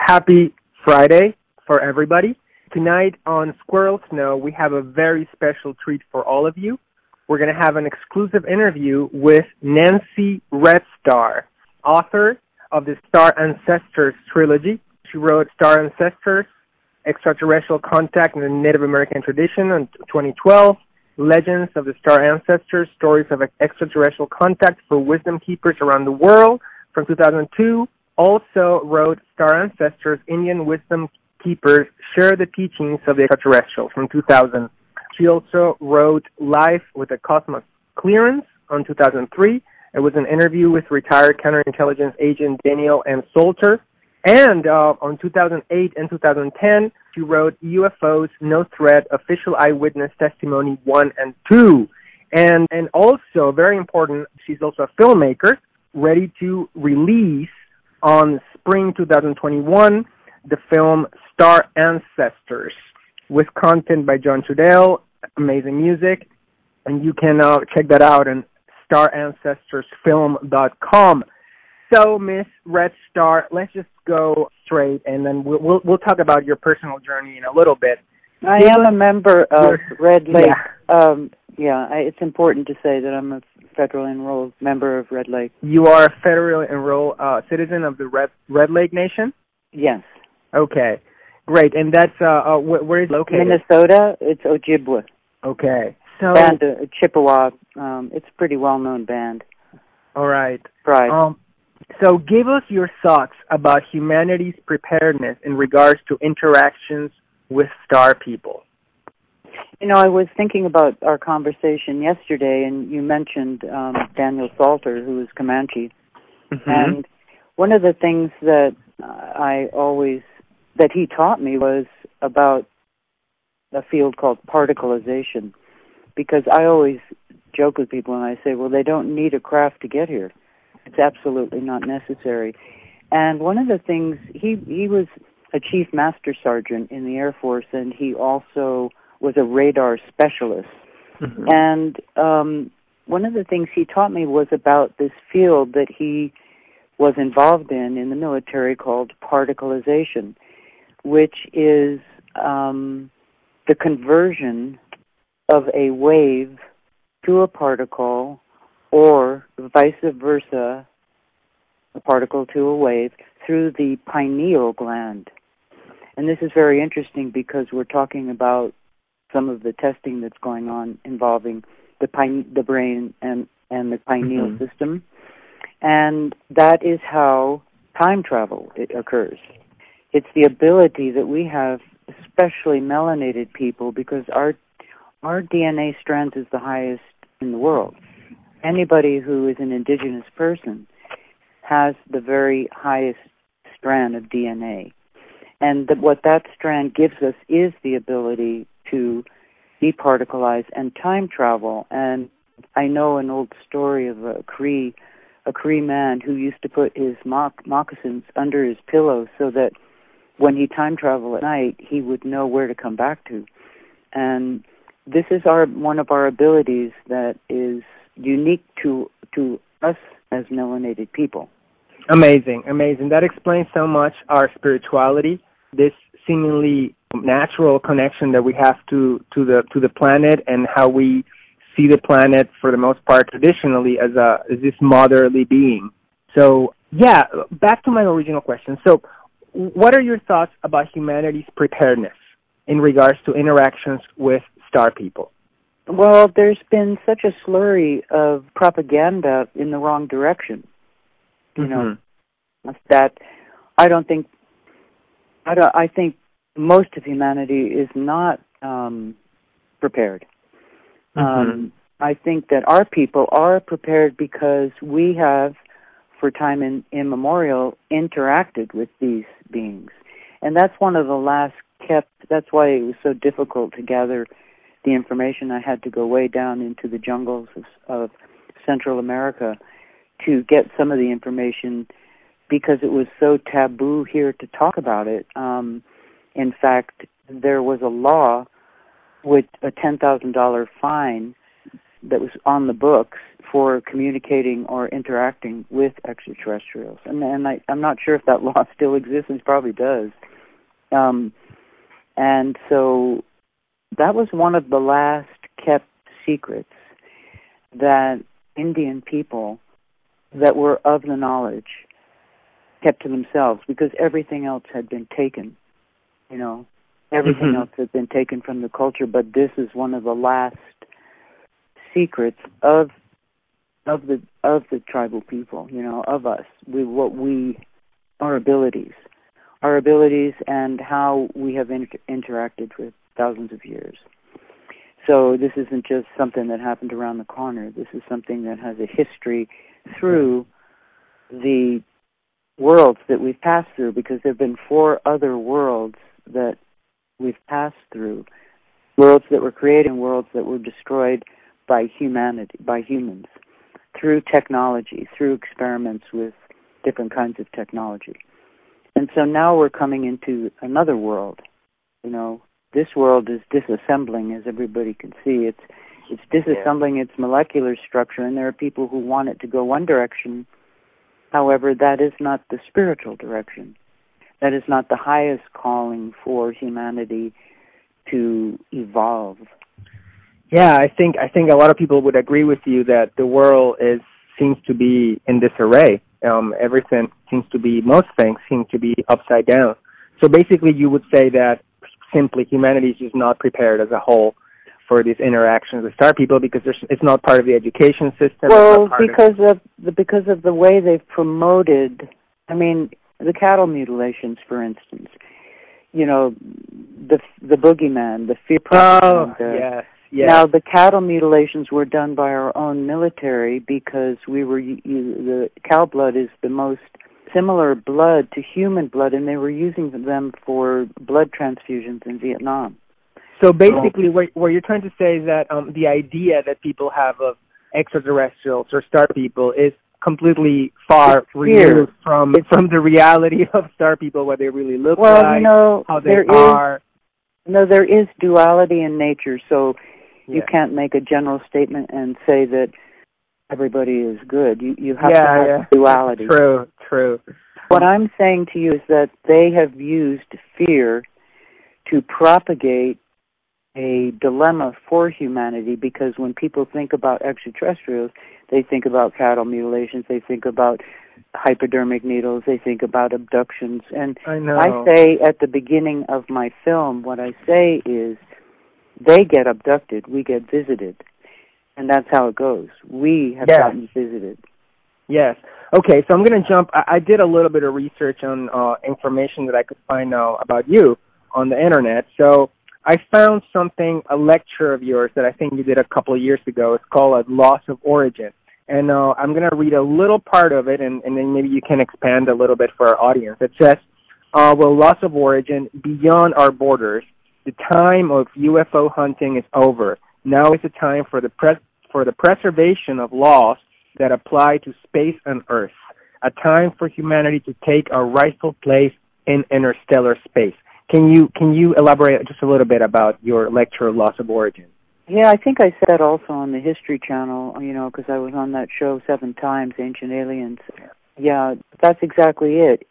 Happy Friday for everybody. Tonight on Squirrel Snow, we have a very special treat for all of you. We're going to have an exclusive interview with Nancy Red Star, author of the Star Ancestors trilogy. She wrote Star Ancestors, Extraterrestrial Contact in the Native American Tradition in 2012, Legends of the Star Ancestors, Stories of Extraterrestrial Contact for Wisdom Keepers Around the World from 2002. Also wrote Star Ancestors, Indian Wisdom Keepers Share the Teachings of the Extraterrestrials from 2000. She also wrote Life with a Cosmos Clearance on 2003. It was an interview with retired counterintelligence agent Daniel M. Salter. And on 2008 and 2010, she wrote UFOs, No Threat, Official Eyewitness Testimony 1 and 2. And also, very important, she's also a filmmaker, ready to release on spring 2021 the film Star Ancestors, with content by John Trudell, amazing music, and you can check that out on starancestorsfilm.com. So, Miss Red Star, let's just go straight, and then we'll talk about your personal journey in a little bit. I am a member of Red Lake. It's important to say that I'm a federally enrolled member of Red Lake. You are a federally enrolled citizen of the Red Lake Nation? Yes. Okay, great. And that's where is it located? Minnesota. It's Ojibwa. Okay. So band Chippewa. It's a pretty well-known band. All right. Right. So give us your thoughts about humanity's preparedness in regards to interactions with star people. You know, I was thinking about our conversation yesterday, and you mentioned Daniel Salter, who is Comanche. Mm-hmm. And one of the things that that he taught me was about a field called particleization, because I always joke with people and I say, well, they don't need a craft to get here. It's absolutely not necessary. And one of the things, he was a chief master sergeant in the Air Force, and he also was a radar specialist. Mm-hmm. And one of the things he taught me was about this field that he was involved in the military called particleization, which is the conversion of a wave to a particle, or vice versa, a particle to a wave, through the pineal gland. And this is very interesting because we're talking about some of the testing that's going on involving the brain and the pineal mm-hmm. system. And that is how time travel occurs. It's the ability that we have, especially melanated people, because our DNA strands is the highest in the world. Anybody who is an indigenous person has the very highest strand of DNA. And what that strand gives us is the ability to departicleize and time travel. And I know an old story of a Cree man who used to put his moccasins under his pillow so that when he time traveled at night, he would know where to come back to. And this is one of our abilities that is unique to us as melanated people. Amazing. That explains so much our spirituality, this seemingly natural connection that we have to the planet, and how we see the planet for the most part traditionally as this motherly being. So back to my original question. So what are your thoughts about humanity's preparedness in regards to interactions with star people? Well, there's been such a slurry of propaganda in the wrong direction. You mm-hmm. know, that I think most of humanity is not prepared. Mm-hmm. I think that our people are prepared because we have, for time immemorial, interacted with these beings. And that's one of the last that's why it was so difficult to gather the information. I had to go way down into the jungles of Central America to get some of the information because it was so taboo here to talk about it. In fact, there was a law with a $10,000 fine that was on the books for communicating or interacting with extraterrestrials. And I'm not sure if that law still exists. It probably does. And so that was one of the last kept secrets that Indian people that were of the knowledge kept to themselves, because everything else had been taken, everything else had been taken from the culture. But this is one of the last secrets of the tribal people, of us, our abilities and how we have interacted for thousands of years. So this isn't just something that happened around the corner. This is something that has a history through the worlds that we've passed through, because there have been 4 other worlds that we've passed through, worlds that were created and worlds that were destroyed by humans, through technology, through experiments with different kinds of technology. And so now we're coming into another world. This world is disassembling, as everybody can see. It's disassembling its molecular structure, and there are people who want it to go one direction. However, that is not the spiritual direction. That is not the highest calling for humanity to evolve. Yeah, I think a lot of people would agree with you that the world seems to be in disarray. Most things seem to be upside down. So basically, you would say that simply humanity is just not prepared as a whole for these interactions with star people, because it's not part of the education system. Well, because of the way they've promoted, the cattle mutilations, for instance. The boogeyman, the fear propaganda. Yes. Now, the cattle mutilations were done by our own military, because the cow blood is the most similar blood to human blood, and they were using them for blood transfusions in Vietnam. So basically, what you're trying to say is that the idea that people have of extraterrestrials or star people is completely far removed from the reality of star people, what they really look like, how they are. There is duality in nature, so you can't make a general statement and say that everybody is good. You have to have duality. True. What I'm saying to you is that they have used fear to propagate a dilemma for humanity, because when people think about extraterrestrials, they think about cattle mutilations, they think about hypodermic needles, they think about abductions. And I say at the beginning of my film, what I say is, they get abducted, we get visited. And that's how it goes. We have gotten visited. Yes. Okay, so I'm going to jump. I did a little bit of research on information that I could find about you on the Internet. So I found a lecture of yours that I think you did a couple of years ago. It's called Loss of Origin. And I'm going to read a little part of it, and then maybe you can expand a little bit for our audience. It says, Loss of Origin, beyond our borders, the time of UFO hunting is over. Now is the time for the preservation of laws that apply to space and Earth, a time for humanity to take our rightful place in interstellar space. Can you elaborate just a little bit about your lecture, Loss of Origin? Yeah, I think I said also on the History Channel, because I was on that show 7 times, Ancient Aliens. Yeah, that's exactly it.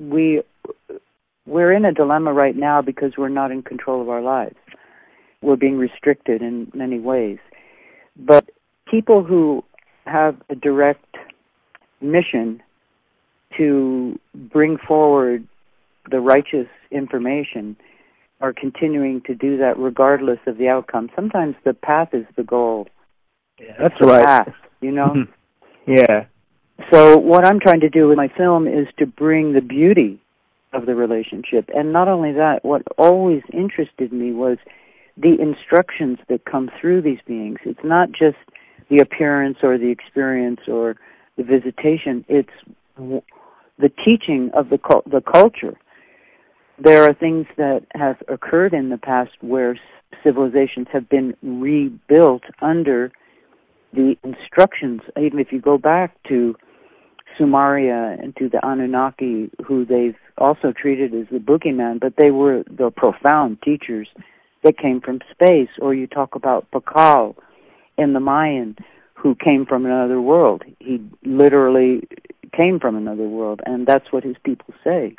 We're in a dilemma right now because we're not in control of our lives. We're being restricted in many ways. But people who have a direct mission to bring forward the righteous information are continuing to do that regardless of the outcome. Sometimes the path is the goal. Yeah, that's right. Path, Yeah. So what I'm trying to do with my film is to bring the beauty of the relationship. And not only that, what always interested me was the instructions that come through these beings. It's not just the appearance or the experience or the visitation. It's the teaching of the culture. There are things that have occurred in the past where civilizations have been rebuilt under the instructions. Even if you go back to Sumeria and to the Anunnaki, who they've also treated as the boogeyman, but they were the profound teachers that came from space. Or you talk about Pakal in the Mayan who came from another world. He literally came from another world, and that's what his people say.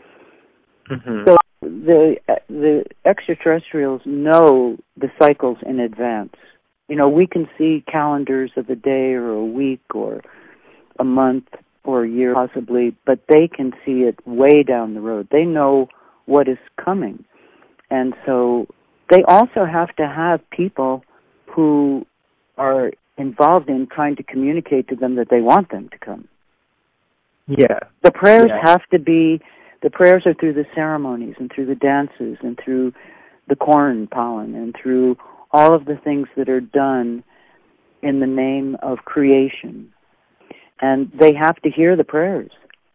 Mm-hmm. So the extraterrestrials know the cycles in advance. We can see calendars of a day or a week or a month or a year possibly, but they can see it way down the road. They know what is coming. And so they also have to have people who are involved in trying to communicate to them that they want them to come. Yeah. The prayers have to be, the prayers are through the ceremonies and through the dances and through the corn pollen and through all of the things that are done in the name of creation. And they have to hear the prayers.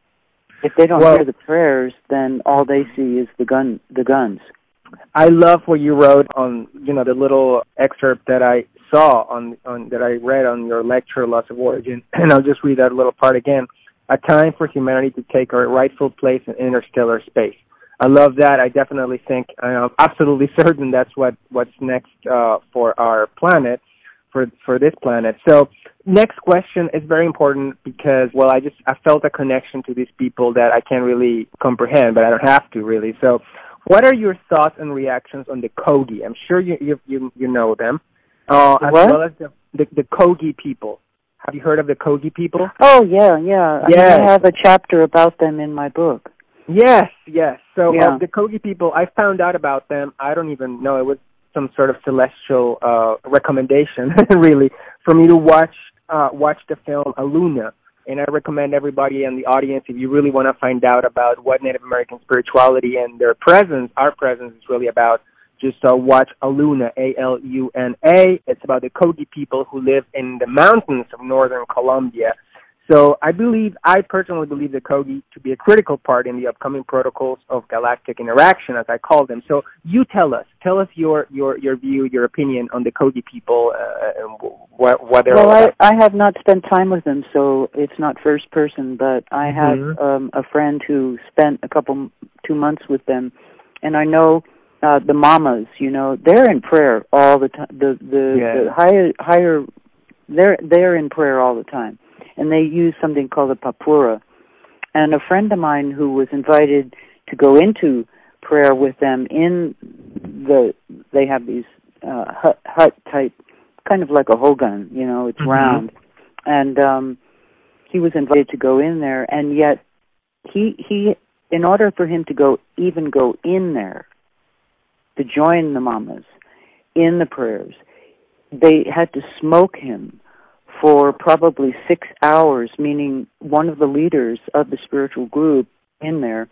If they don't hear the prayers, then all they see is the guns. I love what you wrote on, the little excerpt that I saw on that I read on your lecture, Loss of Origin, and I'll just read that little part again. A time for humanity to take our rightful place in interstellar space. I love that. I definitely think, I'm absolutely certain that's what's next for our planet, for this planet. So next question is very important because, I felt a connection to these people that I can't really comprehend, but I don't have to really. So what are your thoughts and reactions on the Kogi? I'm sure you know them. As well as the Kogi people. Have you heard of the Kogi people? Oh, yeah. I have a chapter about them in my book. Yes. So the Kogi people, I found out about them. I don't even know. It was some sort of celestial recommendation, really, for me to watch the film Aluna. And I recommend everybody in the audience, if you really want to find out about what Native American spirituality and their presence, our presence is really about, just watch Aluna, A-L-U-N-A. It's about the Kogi people who live in the mountains of northern Colombia. So I personally believe the Kogi to be a critical part in the upcoming protocols of galactic interaction, as I call them. So you tell us your view, your opinion on the Kogi people, and what they're all about. I have not spent time with them, so it's not first person, but I have a friend who spent 2 months with them, and I know the mamas, they're in prayer all the time. The higher, they're in prayer all the time. And they use something called a papura. And a friend of mine who was invited to go into prayer with them they have these hut type, kind of like a hogan, it's round. And he was invited to go in there, and yet he in order for him to go in there, to join the mamas in the prayers, they had to smoke him for probably 6 hours, meaning one of the leaders of the spiritual group in there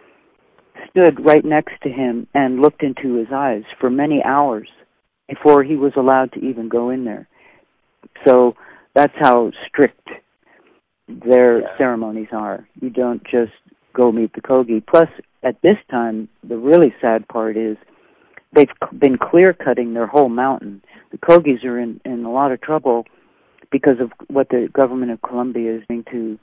stood right next to him and looked into his eyes for many hours before he was allowed to even go in there. So that's how strict their ceremonies are. You don't just go meet the Kogi. Plus, at this time, the really sad part is they've been clear-cutting their whole mountain. The Kogis are in a lot of trouble because of what the government of Colombia is doing to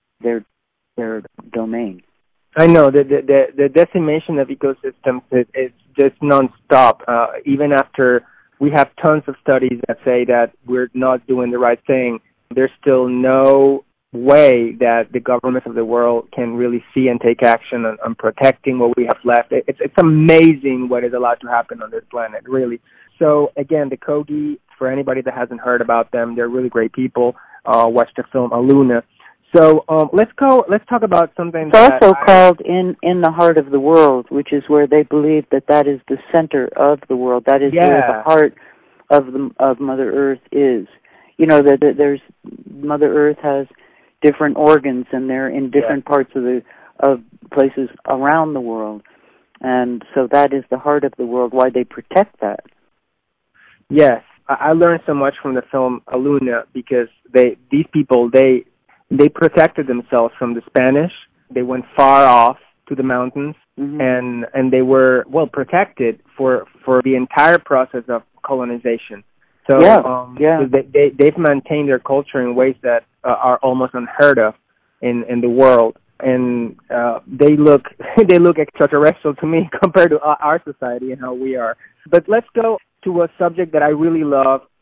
their domain. I know the decimation of ecosystems is just nonstop. Even after we have tons of studies that say that we're not doing the right thing, there's still no way that the governments of the world can really see and take action on protecting what we have left. It's amazing what is allowed to happen on this planet, really. So again, the Kogi, for anybody that hasn't heard about them, they're really great people. Watch the film Aluna. So let's talk about something it's also called in the heart of the world, which is where they believe that is the center of the world. That is where the heart of Mother Earth is. That there's Mother Earth has different organs, and they're in different parts of places around the world, and so that is the heart of the world. Why they protect that? Yes, I learned so much from the film Aluna because these people protected themselves from the Spanish. They went far off to the mountains, and they were protected for the entire process of colonization. So they've maintained their culture in ways that are almost unheard of in the world, and they look extraterrestrial to me compared to our society and how we are. But let's go to a subject that I really love,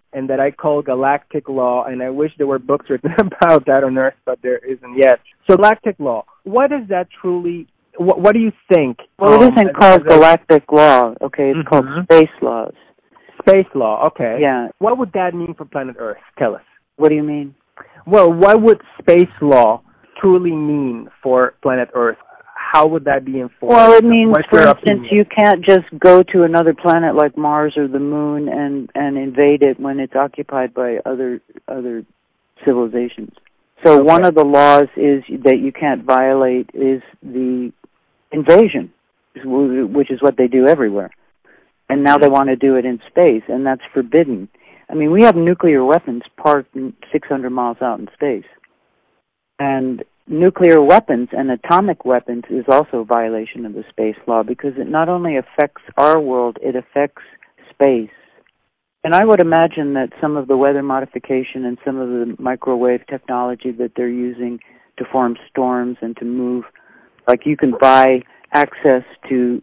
and that I call galactic law, and I wish there were books written about that on Earth, but there isn't yet. So galactic law, what is that truly, what do you think? Well, it isn't called galactic law, okay? It's called space laws. Space law, okay. Yeah. What would that mean for planet Earth? Tell us. What do you mean? Well, what would space law truly mean for planet Earth? How would that be enforced? Well, it means, for instance, you can't just go to another planet like Mars or the Moon and invade it when it's occupied by other civilizations. So one of the laws is that you can't violate is the invasion, which is what they do everywhere. And now they want to do it in space, and that's forbidden. I mean, we have nuclear weapons parked 600 miles out in space. And nuclear weapons and atomic weapons is also a violation of the space law because it not only affects our world, it affects space. And I would imagine that some of the weather modification and some of the microwave technology that they're using to form storms and to move, like you can buy access to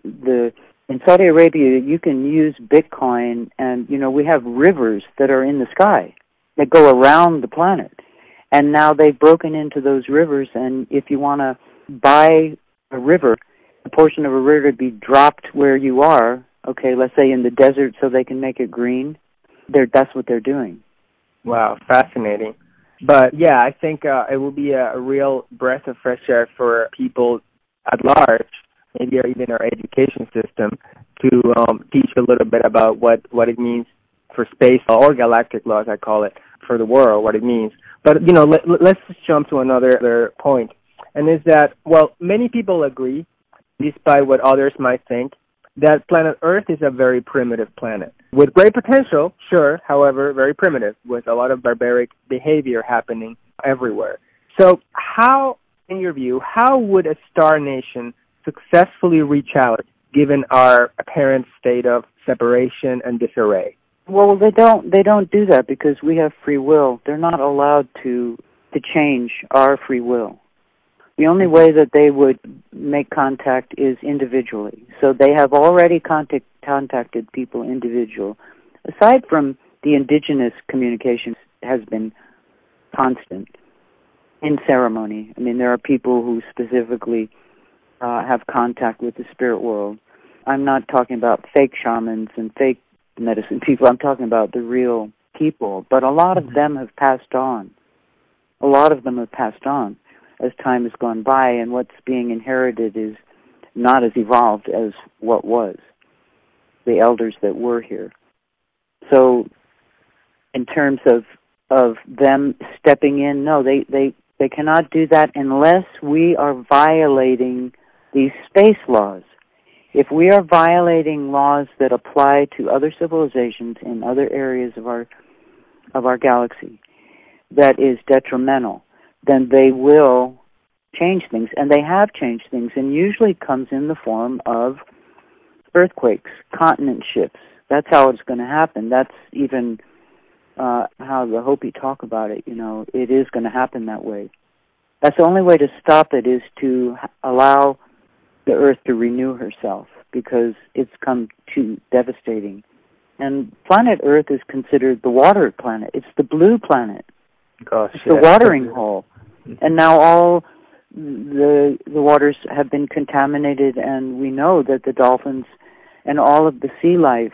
in Saudi Arabia, you can use Bitcoin, and, we have rivers that are in the sky that go around the planet. And now they've broken into those rivers, and if you want to buy a river, a portion of a river to be dropped where you are, okay, let's say in the desert so they can make it green, that's what they're doing. Wow, fascinating. But, yeah, I think it will be a real breath of fresh air for people at large, maybe even our education system, to teach a little bit about what it means for space law, or galactic law, as I call it, for the world, what it means. But, let's just jump to another point, and is that, many people agree, despite what others might think, that planet Earth is a very primitive planet. With great potential, sure, however, very primitive, with a lot of barbaric behavior happening everywhere. So how, in your view, how would a star nation successfully reach out, given our apparent state of separation and disarray? Well, they don't do that because we have free will. They're not allowed to change our free will. The only way that they would make contact is individually. So they have already contacted people individual. Aside from the indigenous communication has been constant in ceremony. I mean, there are people who specifically have contact with the spirit world. I'm not talking about fake shamans and fake medicine people. I'm talking about the real people. But a lot of them have passed on. A lot of them have passed on as time has gone by, and what's being inherited is not as evolved as what was, the elders that were here. So in terms of them stepping in, no, they cannot do that unless we are violating these space laws. If we are violating laws that apply to other civilizations in other areas of our galaxy that is detrimental, then they will change things. And they have changed things, and usually comes in the form of earthquakes, continent shifts. That's how it's going to happen. That's even how the Hopi talk about it. It is going to happen that way. That's the only way to stop it, is to allow the Earth to renew herself, because it's come too devastating. And planet Earth is considered the water planet. It's the blue planet. Gosh, it's the watering hole. And now all the waters have been contaminated, and we know that the dolphins and all of the sea life,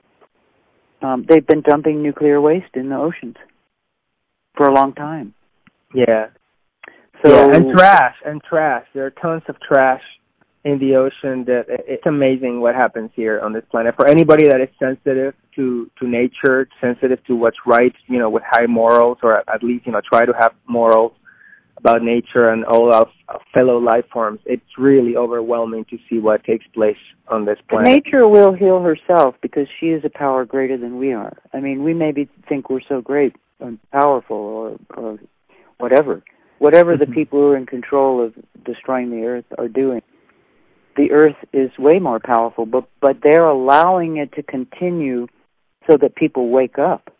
they've been dumping nuclear waste in the oceans for a long time. Yeah. So, yeah, and trash. There are tons of trash in the ocean. That it's amazing what happens here on this planet. For anybody that is sensitive to nature, sensitive to what's right, with high morals, or at least, try to have morals about nature and all our fellow life forms, it's really overwhelming to see what takes place on this planet. Nature will heal herself because she is a power greater than we are. I mean, we maybe think we're so great and powerful or whatever. Whatever the people who are in control of destroying the Earth are doing, the Earth is way more powerful, but they're allowing it to continue so that people wake up.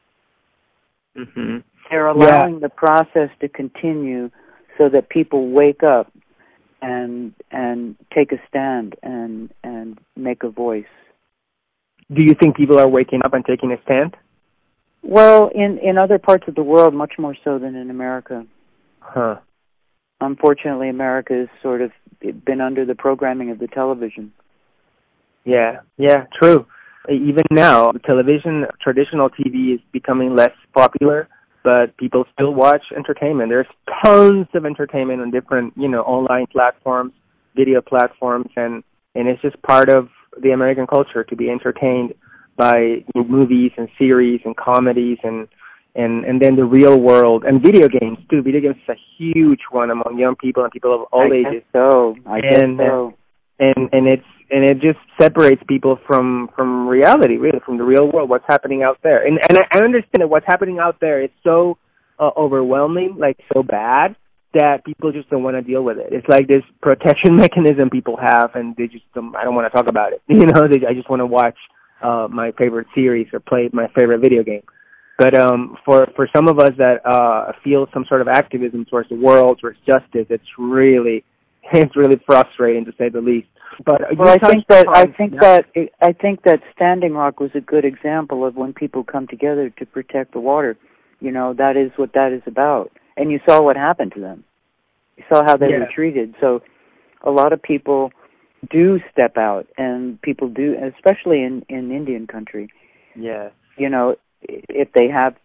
Mm-hmm. They're allowing the process to continue so that people wake up and take a stand and make a voice. Do you think people are waking up and taking a stand? Well, in other parts of the world, much more so than in America. Huh. Unfortunately, America has sort of been under the programming of the television. Yeah, true. Even now, television, traditional TV is becoming less popular, but people still watch entertainment. There's tons of entertainment on different, online platforms, video platforms, and it's just part of the American culture to be entertained by movies and series and comedies and then the real world and video games too. Video games is a huge one among young people and people of all ages. I guess so. And it just separates people from reality, really, from the real world, what's happening out there. And I understand that what's happening out there is so overwhelming, like so bad, that people just don't want to deal with it. It's like this protection mechanism people have, and they just I don't want to talk about it. I just want to watch my favorite series or play my favorite video game. But for some of us that feel some sort of activism towards the world, towards justice, it's really frustrating, to say the least. But I think that Standing Rock was a good example of when people come together to protect the water. That is what that is about. And you saw what happened to them. You saw how they were treated. So a lot of people do step out, and people do, especially in Indian country. Yeah. If they have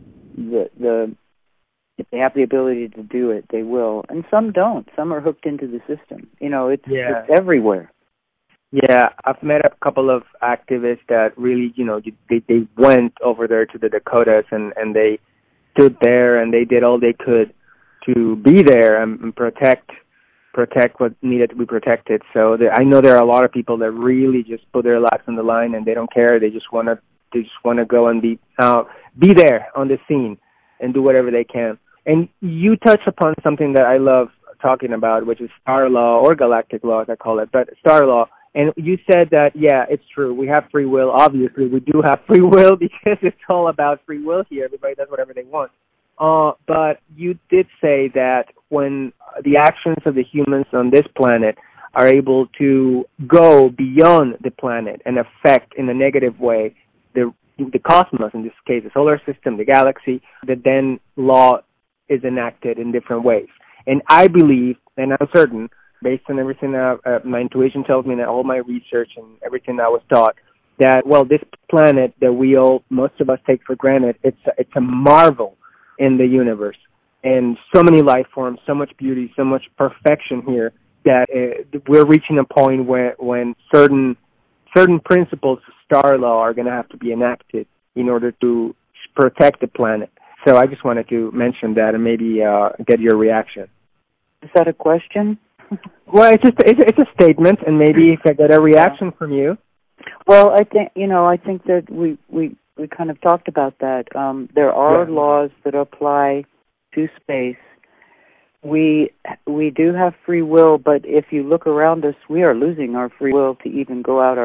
if they have the ability to do it, they will. And some don't. Some are hooked into the system. It's everywhere. Yeah, I've met a couple of activists that really, they went over there to the Dakotas and they stood there and they did all they could to be there and protect what needed to be protected. So I know there are a lot of people that really just put their lives on the line and they don't care. They just want to go and be there on the scene and do whatever they can. And you touch upon something that I love talking about, which is Star Law, or Galactic Law, as I call it, but Star Law. And you said that, it's true. We have free will. Obviously, we do have free will because it's all about free will here. Everybody does whatever they want. But you did say that when the actions of the humans on this planet are able to go beyond the planet and affect in a negative way the cosmos, in this case, the solar system, the galaxy, that then law is enacted in different ways. And I believe, and I'm certain, based on everything my intuition tells me, that all my research and everything I was taught, that, this planet that most of us take for granted, it's a marvel in the universe. And so many life forms, so much beauty, so much perfection here, that we're reaching a point when certain principles of Star Law are going to have to be enacted in order to protect the planet. So I just wanted to mention that and maybe get your reaction. Is that a question? Well, it's a statement, and maybe if I get a reaction from you. Well, I think that we kind of talked about that. There are laws that apply to space. We do have free will, but if you look around us, we are losing our free will to even go out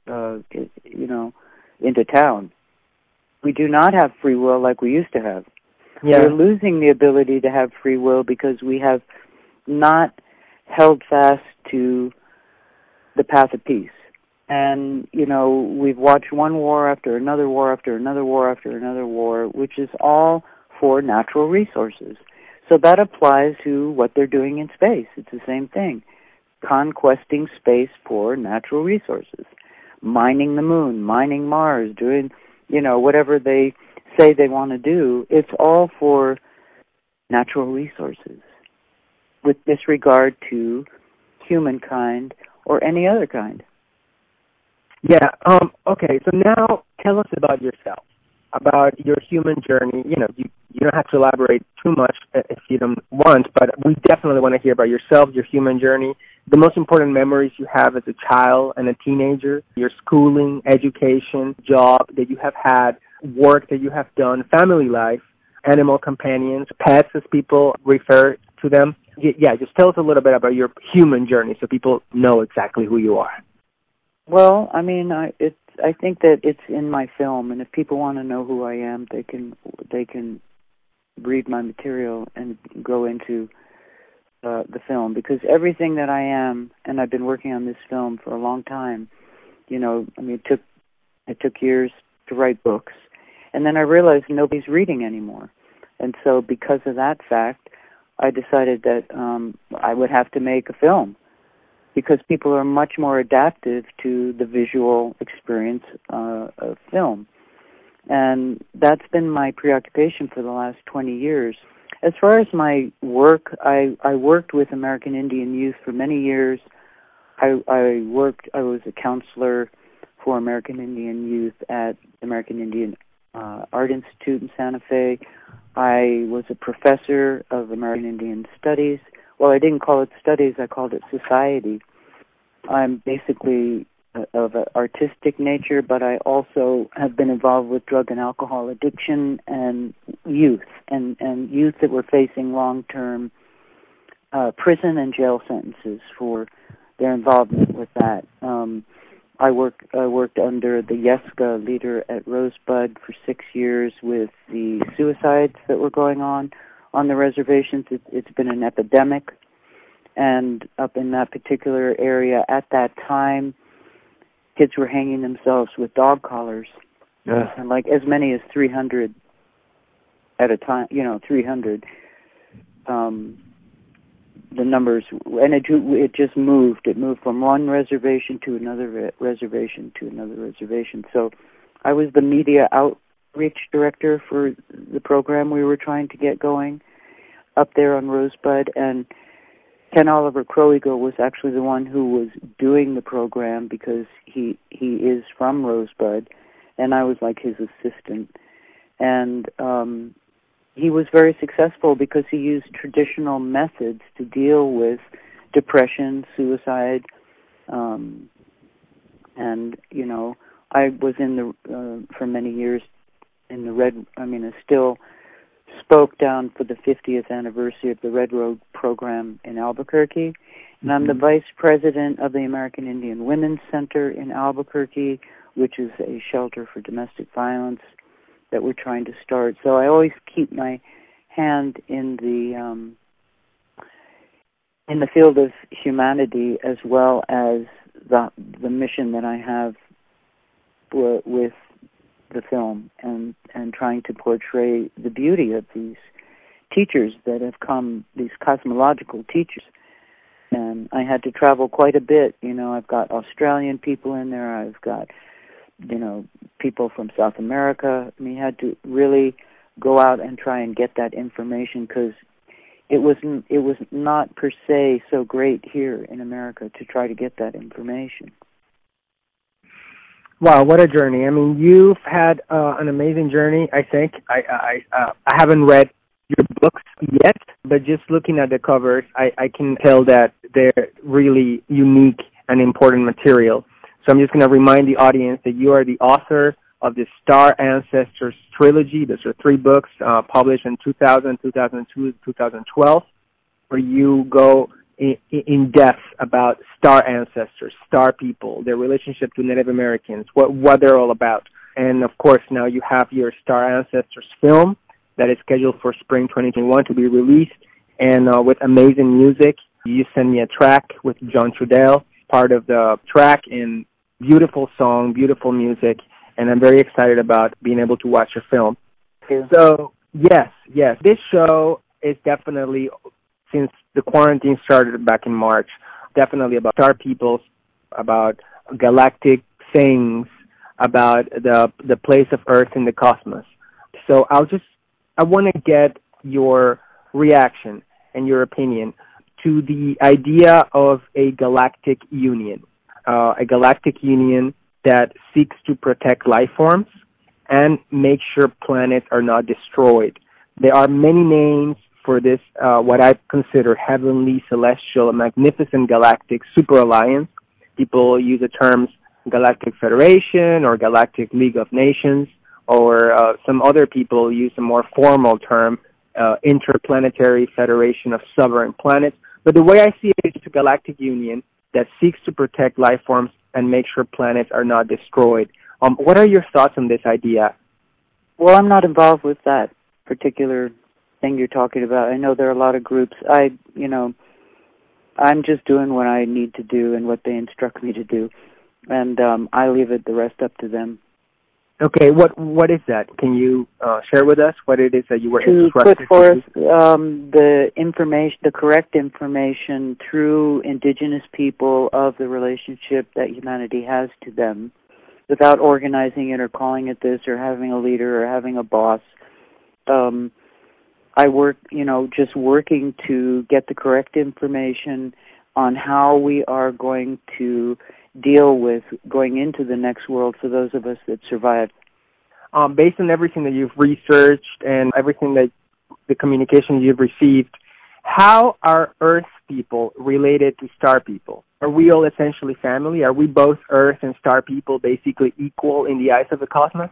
into town. We do not have free will like we used to have. Yeah. We're losing the ability to have free will because we have not held fast to the path of peace. And, we've watched one war after another war after another war after another war, which is all for natural resources. So that applies to what they're doing in space. It's the same thing. Conquesting space for natural resources. Mining the moon, mining Mars, doing, whatever they say they want to do. It's all for natural resources, with disregard to humankind or any other kind. Yeah. Okay. So now tell us about yourself, about your human journey. You don't have to elaborate too much if you don't want, but we definitely want to hear about yourself, your human journey, the most important memories you have as a child and a teenager, your schooling, education, job that you have had, work that you have done, family life, animal companions, pets as people refer to them. Yeah, just tell us a little bit about your human journey so people know exactly who you are. Well, I think that it's in my film, and if people want to know who I am, they can read my material and go into the film, because everything that I am, and I've been working on this film for a long time. It took years to write books, And then I realized nobody's reading anymore. And so because of that fact, I decided that I would have to make a film, because people are much more adaptive to the visual experience of film. And that's been my preoccupation for the last 20 years. As far as my work, I worked with American Indian youth for many years. I was a counselor for American Indian youth at American Indian Art Institute in Santa Fe. I was a professor of American Indian Studies. Well, I didn't call it studies, I called it society. I'm basically of an artistic nature, but I also have been involved with drug and alcohol addiction and youth, and youth that were facing long-term prison and jail sentences for their involvement with that. I worked under the Yesca leader at Rosebud for 6 years with the suicides that were going on the reservations. It's been an epidemic, and up in that particular area at that time, kids were hanging themselves with dog collars, and like as many as 300 at a time. 300. The numbers, and it just moved. It moved from one reservation to another reservation to another reservation. So I was the media outreach director for the program we were trying to get going up there on Rosebud, and Ken Oliver Crow-Eagle was actually the one who was doing the program, because he is from Rosebud, and I was like his assistant. And he was very successful because he used traditional methods to deal with depression, suicide, and I was in the for many years in the I still spoke down for the 50th anniversary of the Red Road program in Albuquerque, and I'm the vice president of the American Indian Women's Center in Albuquerque, which is a shelter for domestic violence that we're trying to start. So I always keep my hand in the field of humanity, as well as the mission that I have with the film, and trying to portray the beauty of these teachers that have come, these cosmological teachers. And I had to travel quite a bit. I've got Australian people in there. I've got people from South America. I had to really go out and try and get that information, because it was not per se so great here in America to try to get that information. Wow, what a journey! You've had an amazing journey. I think I haven't read your books yet, but just looking at the covers, I can tell that they're really unique and important material. So I'm just going to remind the audience that you are the author of the Star Ancestors trilogy. Those are 3 books published in 2000, 2002, 2012, where you go in depth about star ancestors, star people, their relationship to Native Americans, what they're all about. And, of course, now you have your Star Ancestors film that is scheduled for spring 2021 to be released, and with amazing music. You sent me a track with John Trudell, part of the track, and beautiful song, beautiful music, and I'm very excited about being able to watch your film. So, yes, this show is definitely, since the quarantine started back in March, definitely about star peoples, about galactic things, about the place of Earth in the cosmos. So I want to get your reaction and your opinion to the idea of a galactic union that seeks to protect life forms and make sure planets are not destroyed. There are many names for this, what I consider heavenly, celestial, magnificent galactic super alliance. People use the terms Galactic Federation or Galactic League of Nations, or some other people use a more formal term, Interplanetary Federation of Sovereign Planets. But the way I see it is a galactic union that seeks to protect life forms and make sure planets are not destroyed. What are your thoughts on this idea? Well, I'm not involved with that particular thing you're talking about. I know there are a lot of groups. I'm just doing what I need to do and what they instruct me to do, and I leave the rest up to them. Okay, what is that? Can you share with us what it is that you were to instructed put forth the information, the correct information through indigenous people of the relationship that humanity has to them, without organizing it or calling it this or having a leader or having a boss. I work, just working to get the correct information on how we are going to deal with going into the next world for those of us that survive. Based on everything that you've researched and everything that the communication you've received, how are Earth people related to star people? Are we all essentially family? Are we both Earth and star people basically equal in the eyes of the cosmos?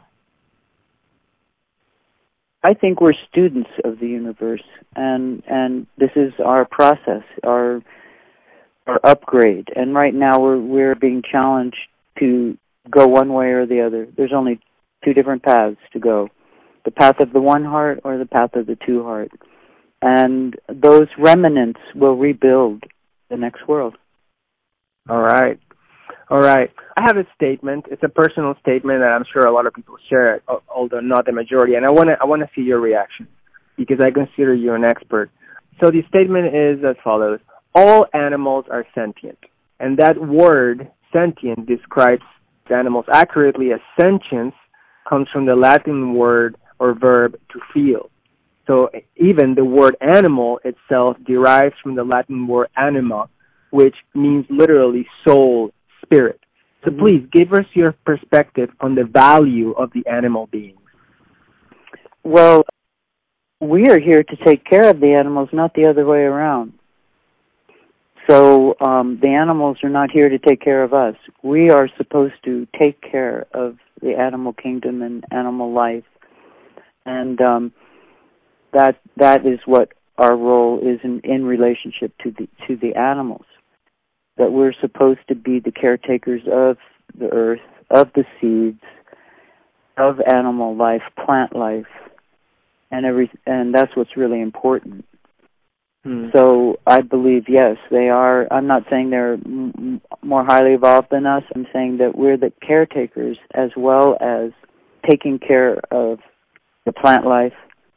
I think we're students of the universe, and this is our process, our upgrade. And right now we're being challenged to go one way or the other. There's only two different paths to go: the path of the one heart or the path of the two heart. And those remnants will rebuild the next world. All right. I have a statement. It's a personal statement that I'm sure a lot of people share, although not the majority. And I want to see your reaction because I consider you an expert. So the statement is as follows: all animals are sentient, and that word sentient describes animals accurately as sentience comes from the Latin word or verb to feel. So even the word animal itself derives from the Latin word anima, which means literally soul, spirit. So please give us your perspective on the value of the animal beings. Well, we are here to take care of the animals, not the other way around. So the animals are not here to take care of us. We are supposed to take care of the animal kingdom and animal life. And that is what our role is in relationship to the animals. That we're supposed to be the caretakers of the earth, of the seeds, of animal life, plant life, and that's what's really important. So I believe, yes, they are. I'm not saying they're more highly evolved than us. I'm saying that we're the caretakers as well as taking care of the plant life,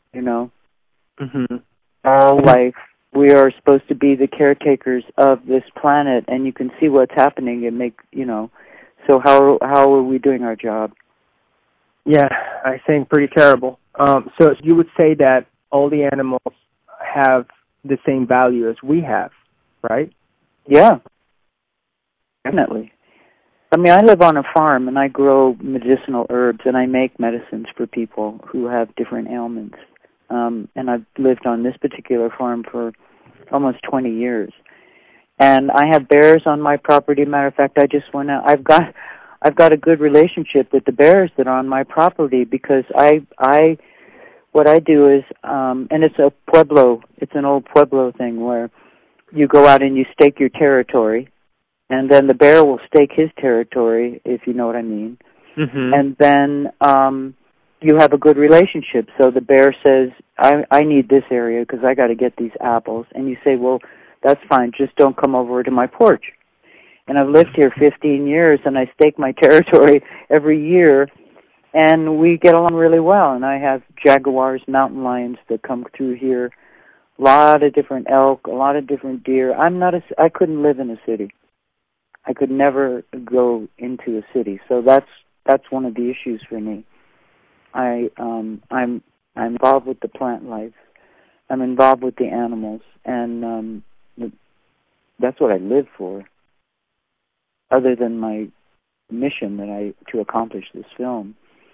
all life. We are supposed to be the caretakers of this planet, and you can see what's happening and so how are we doing our job? Yeah, I think pretty terrible. So you would say that all the animals have the same value as we have, right? Yeah, definitely. I mean, I live on a farm, and I grow medicinal herbs, and I make medicines for people who have different ailments. And I've lived on this particular farm for almost 20 years. And I have bears on my property. Matter of fact, I just went out. I've got a good relationship with the bears that are on my property because what I do is, and it's an old Pueblo thing where you go out and you stake your territory, and then the bear will stake his territory, if you know what I mean. Mm-hmm. And then you have a good relationship. So the bear says, I need this area because I got to get these apples. And you say, well, that's fine. Just don't come over to my porch. And I've lived here 15 years, and I stake my territory every year, and we get along really well. And I have jaguars, mountain lions that come through here, a lot of different elk, a lot of different deer. I couldn't live in a city. I could never go into a city. So that's one of the issues for me. I'm involved with the plant life. I'm involved with the animals, and that's what I live for. Other than my mission to accomplish this film.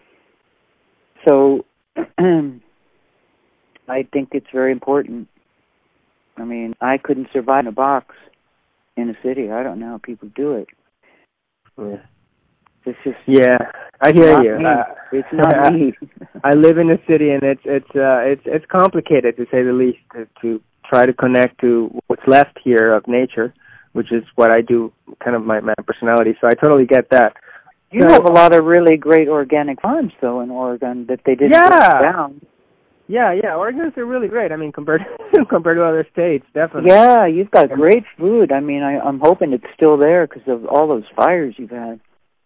So I think it's very important. I mean, I couldn't survive in a box in a city. I don't know how people do it. Yeah. It's just I hear you. It's not me. I live in a city, and it's complicated to say the least to try to connect to what's left here of nature, which is what I do, kind of my personality. So I totally get that. You have a lot of really great organic farms, though, in Oregon that they didn't burn down. Yeah. Oregon's are really great. I mean, compared to other states, definitely. Yeah, you've got great food. I mean, I'm hoping it's still there because of all those fires you've had.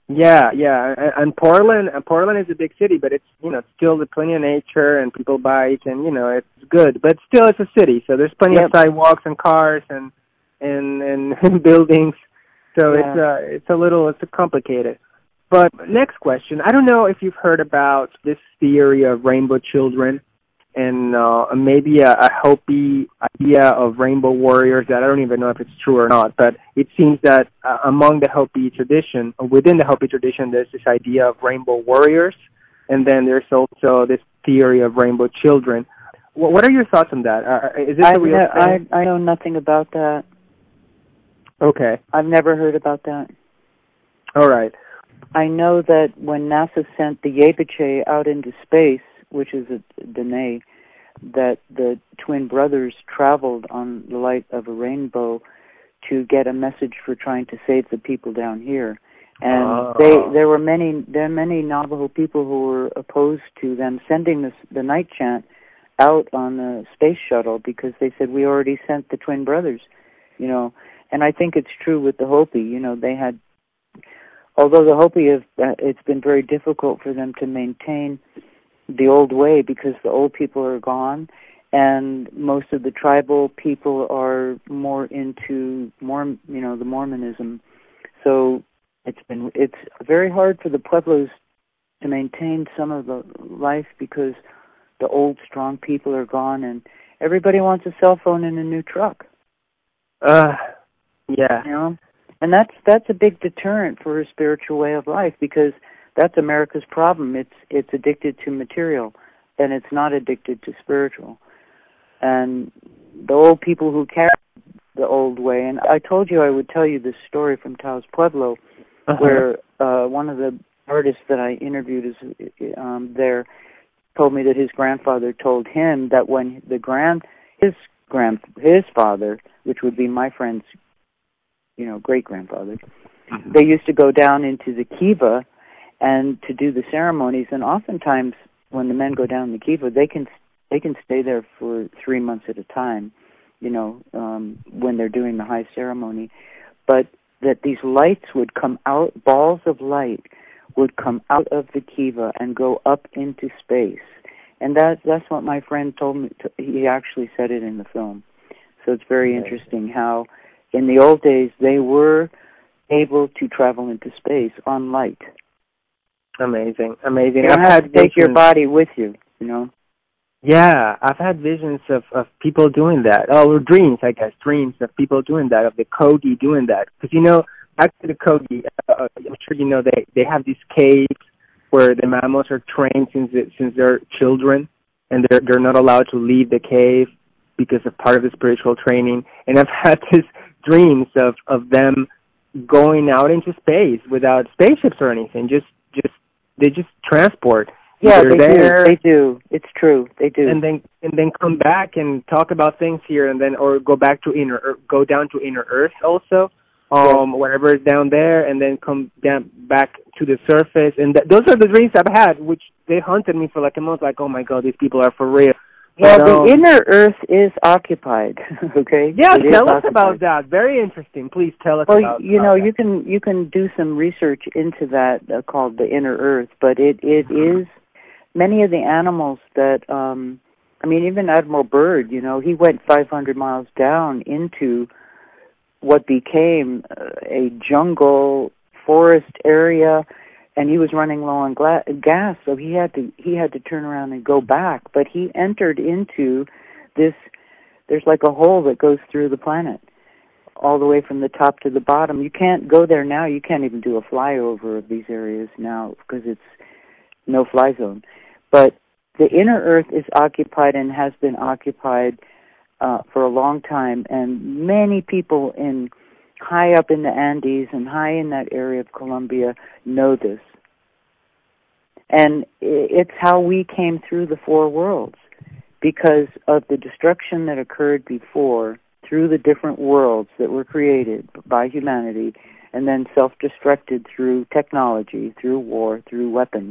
Yeah, yeah, and Portland is a big city, but it's still plenty of nature and people bike and it's good, but still it's a city, so there's plenty of sidewalks and cars and buildings, so it's complicated. But next question, I don't know if you've heard about this theory of rainbow children and maybe a Hopi idea of rainbow warriors that I don't even know if it's true or not, but it seems that among the Hopi tradition, or within the Hopi tradition, there's this idea of rainbow warriors, and then there's also this theory of rainbow children. What are your thoughts on that? Is this a real thing? I know nothing about that. Okay. I've never heard about that. All right. I know that when NASA sent the Yebiche out into space, which is a Dene, that the twin brothers traveled on the light of a rainbow to get a message for trying to save the people down here. And there are many Navajo people who were opposed to them sending the night chant out on the space shuttle because they said, we already sent the twin brothers, And I think it's true with the Hopi, they had, although the Hopi it's been very difficult for them to maintain the old way because the old people are gone and most of the tribal people are more into the Mormonism. So it's very hard for the Pueblos to maintain some of the life because the old strong people are gone and everybody wants a cell phone and a new truck. Yeah. And that's a big deterrent for a spiritual way of life because that's America's problem. It's addicted to material, and it's not addicted to spiritual. And the old people who carry the old way, and I told you I would tell you this story from Taos Pueblo, where one of the artists that I interviewed there told me that his grandfather told him that when his father, which would be my friend's, great-grandfather, they used to go down into the kiva and to do the ceremonies, and oftentimes when the men go down the kiva, they can stay there for 3 months at a time, when they're doing the high ceremony, but that these lights would come out, balls of light would come out of the kiva and go up into space, and that's what my friend told me. He actually said it in the film, so it's very interesting how in the old days they were able to travel into space on light. Amazing. You don't have to take your body with you, Yeah, I've had visions of people doing that. Or dreams, I guess. Dreams of people doing that, of the Kogi doing that. Because, back to the Kogi, I'm sure they have these caves where the mammals are trained since they're children, and they're not allowed to leave the cave because of part of the spiritual training. And I've had these dreams of them going out into space without spaceships or anything, they just transport. Yeah, they do. It's true. They do. And then come back and talk about things here, and then or go down to inner Earth also, whatever is down there, and then come down back to the surface. And those are the dreams I've had, which they haunted me for like a month. Like, oh my God, these people are for real. Well, the inner Earth is occupied. Okay. Yeah, tell us about that. Very interesting. Please tell us about. Well, you can do some research into that called the inner Earth, but it is many of the animals that even Admiral Byrd, he went 500 miles down into what became a jungle forest area. And he was running low on gas, so he had to turn around and go back. But he entered into this. There's like a hole that goes through the planet, all the way from the top to the bottom. You can't go there now. You can't even do a flyover of these areas now because it's no-fly zone. But the inner Earth is occupied and has been occupied for a long time, and many people high up in the Andes and high in that area of Colombia know this. And it's how we came through the four worlds, because of the destruction that occurred before through the different worlds that were created by humanity and then self-destructed through technology, through war, through weapons.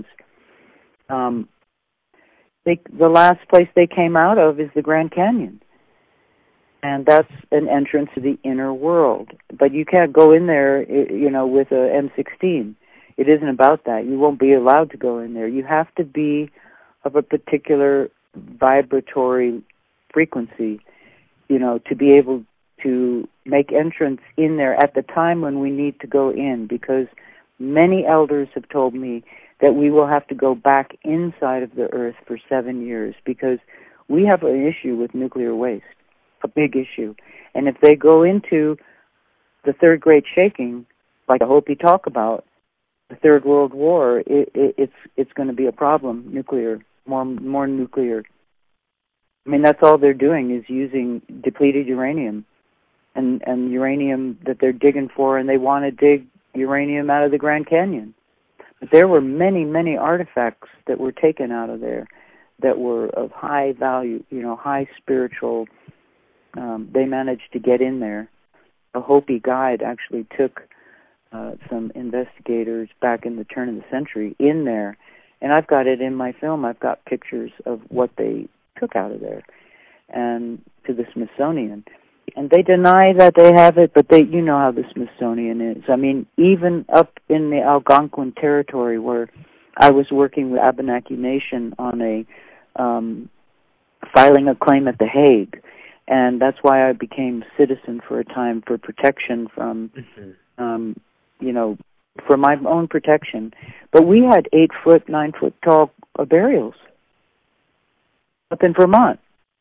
The last place they came out of is the Grand Canyon. And that's an entrance to the inner world. But you can't go in there, with a M16. It isn't about that. You won't be allowed to go in there. You have to be of a particular vibratory frequency, to be able to make entrance in there at the time when we need to go in, because many elders have told me that we will have to go back inside of the earth for 7 years, because we have an issue with nuclear waste, a big issue. And if they go into the third great shaking, like I hope you talk about, the Third World War, it's going to be a problem, nuclear, more nuclear. I mean, that's all they're doing is using depleted uranium and uranium that they're digging for, and they want to dig uranium out of the Grand Canyon. But there were many, many artifacts that were taken out of there that were of high value, high spiritual. They managed to get in there. A Hopi guide actually took some investigators back in the turn of the century in there, and I've got it in my film. I've got pictures of what they took out of there and to the Smithsonian. And they deny that they have it, but you know how the Smithsonian is. I mean, even up in the Algonquin territory where I was working with Abenaki Nation on a filing a claim at The Hague, and that's why I became citizen for a time for protection from, for my own protection. But we had 8-foot, 9-foot tall burials up in Vermont.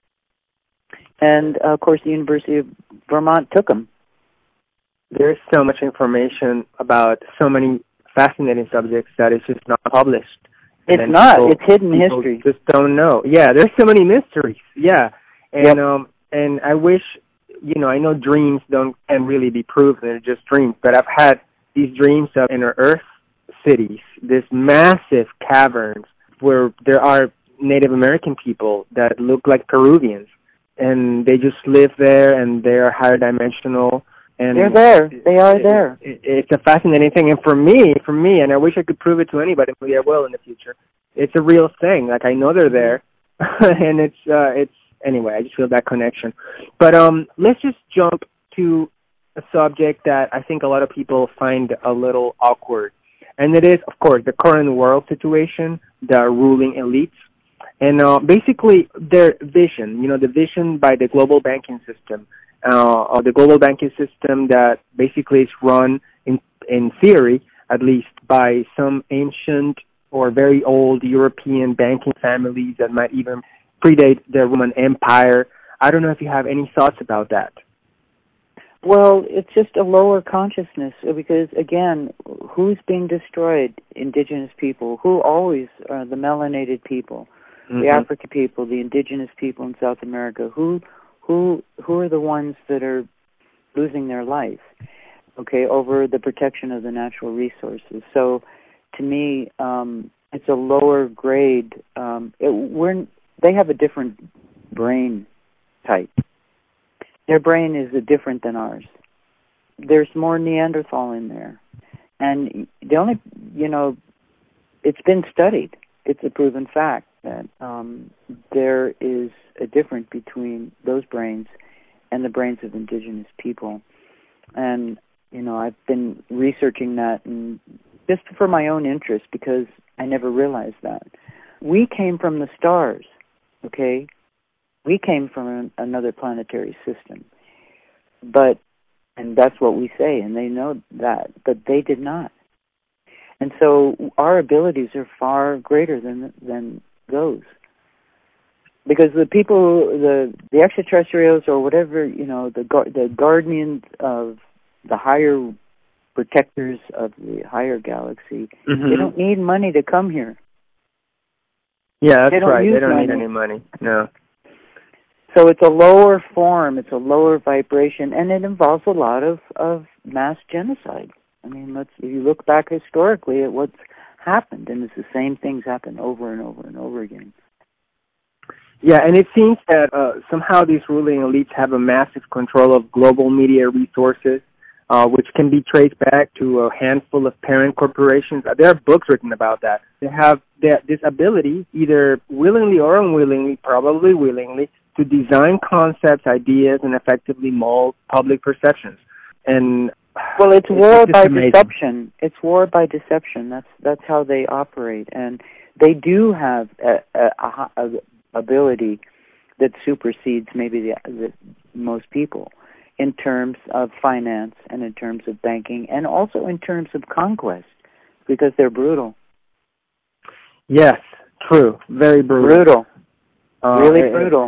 And, of course, the University of Vermont took them. There's so much information about so many fascinating subjects that it's just not published. It's not. It's hidden history. Just don't know. Yeah, there's so many mysteries. Yeah. And and I wish, I know dreams can really be proven. They're just dreams. But I've had these dreams of inner Earth cities, this massive caverns where there are Native American people that look like Peruvians. And they just live there, and they are higher dimensional. And they're there. They are there. It's a fascinating thing. And for me, and I wish I could prove it to anybody, maybe I will in the future, it's a real thing. Like, I know they're there. And it's anyway, I just feel that connection. But let's just jump to a subject that I think a lot of people find a little awkward. And it is, of course, the current world situation, the ruling elites. And basically their vision, the vision by the global banking system, or the global banking system that basically is run, in theory, at least, by some ancient or very old European banking families that might even predate the Roman Empire. I don't know if you have any thoughts about that. Well, it's just a lower consciousness because, again, who's being destroyed? Indigenous people. Who always are the melanated people? The African people, the indigenous people in South America, who are the ones that are losing their life, over the protection of the natural resources. So, to me, it's a lower grade. They have a different brain type. Their brain is different than ours. There's more Neanderthal in there, and the only, it's been studied. It's a proven fact that there is a difference between those brains and the brains of indigenous people. And, I've been researching that and just for my own interest because I never realized that. We came from the stars, okay? We came from another planetary system. And that's what we say, and they know that, but they did not. And so our abilities are far greater than those. Because the people, the extraterrestrials or whatever, the guardians of the higher protectors of the higher galaxy, they don't need money to come here. Yeah, that's right. They don't need any money. No. So it's a lower form, it's a lower vibration, and it involves a lot of mass genocide. I mean, if you look back historically at what's happened, and it's the same things happen over and over and over again. Yeah, and it seems that somehow these ruling elites have a massive control of global media resources, which can be traced back to a handful of parent corporations. There are books written about that. They have this ability, either willingly or unwillingly, probably willingly, to design concepts, ideas, and effectively mold public perceptions. And Well, it's war by amazing. deception. It's war by deception. That's how they operate, and they do have a ability that supersedes maybe the most people in terms of finance and in terms of banking and also in terms of conquest, because they're brutal. Yes, true. Very brutal. Really brutal.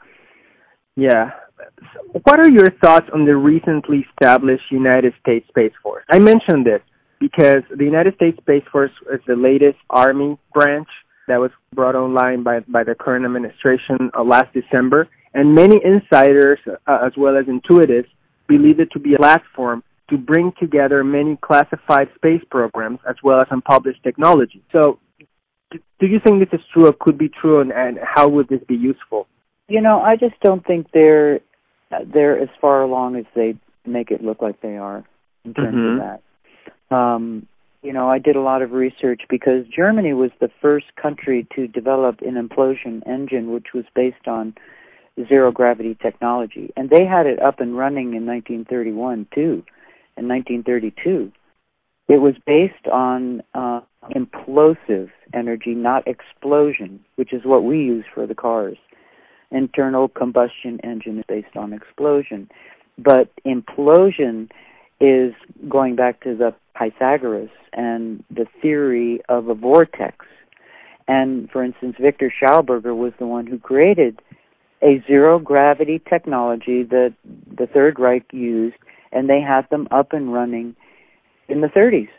Yeah. So what are your thoughts on the recently established United States Space Force? I mentioned this because the United States Space Force is the latest Army branch that was brought online by the current administration last December, and many insiders, as well as intuitives, believe it to be a platform to bring together many classified space programs as well as unpublished technology. So, do you think this is true or could be true, and how would this be useful? You know, I just don't think they're as far along as they make it look like they are in terms of that. You know, I did a lot of research because Germany was the first country to develop an implosion engine, which was based on zero-gravity technology. And they had it up and running in 1931, too, in 1932. It was based on implosive energy, not explosion, which is what we use for the cars. Internal combustion engine is based on explosion. But implosion is going back to the Pythagoras and the theory of a vortex. And, for instance, Victor Schauberger was the one who created a zero-gravity technology that the Third Reich used, and they had them up and running in the 30s.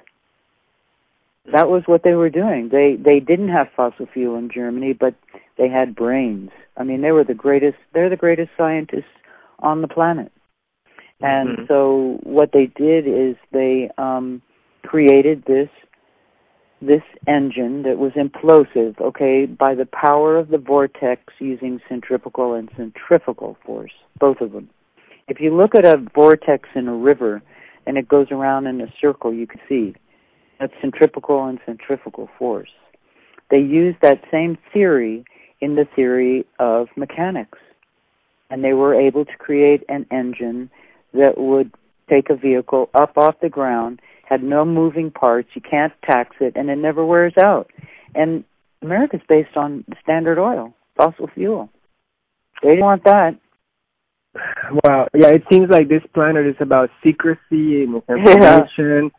That was what they were doing. They didn't have fossil fuel in Germany, but they had brains. I mean, they're the greatest scientists on the planet. And so what they did is they created this engine that was implosive, okay, by the power of the vortex using centripetal and centrifugal force, both of them. If you look at a vortex in a river and it goes around in a circle, you can see that's centripetal and centrifugal force. They used that same theory in the theory of mechanics, and they were able to create an engine that would take a vehicle up off the ground, had no moving parts, you can't tax it, and it never wears out. And America's based on Standard Oil, fossil fuel. They didn't want that. Wow. Yeah, it seems like this planet is about secrecy and information.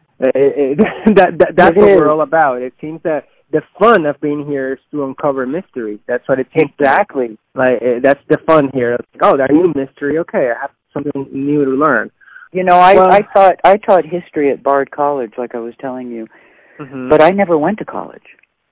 That's what we're all about. It seems that the fun of being here is to uncover mysteries. That's what it seems. Exactly. Like that's the fun here. It's like, oh, that new mystery. Okay, I have something new to learn. You know, I taught history at Bard College, like I was telling you, but I never went to college.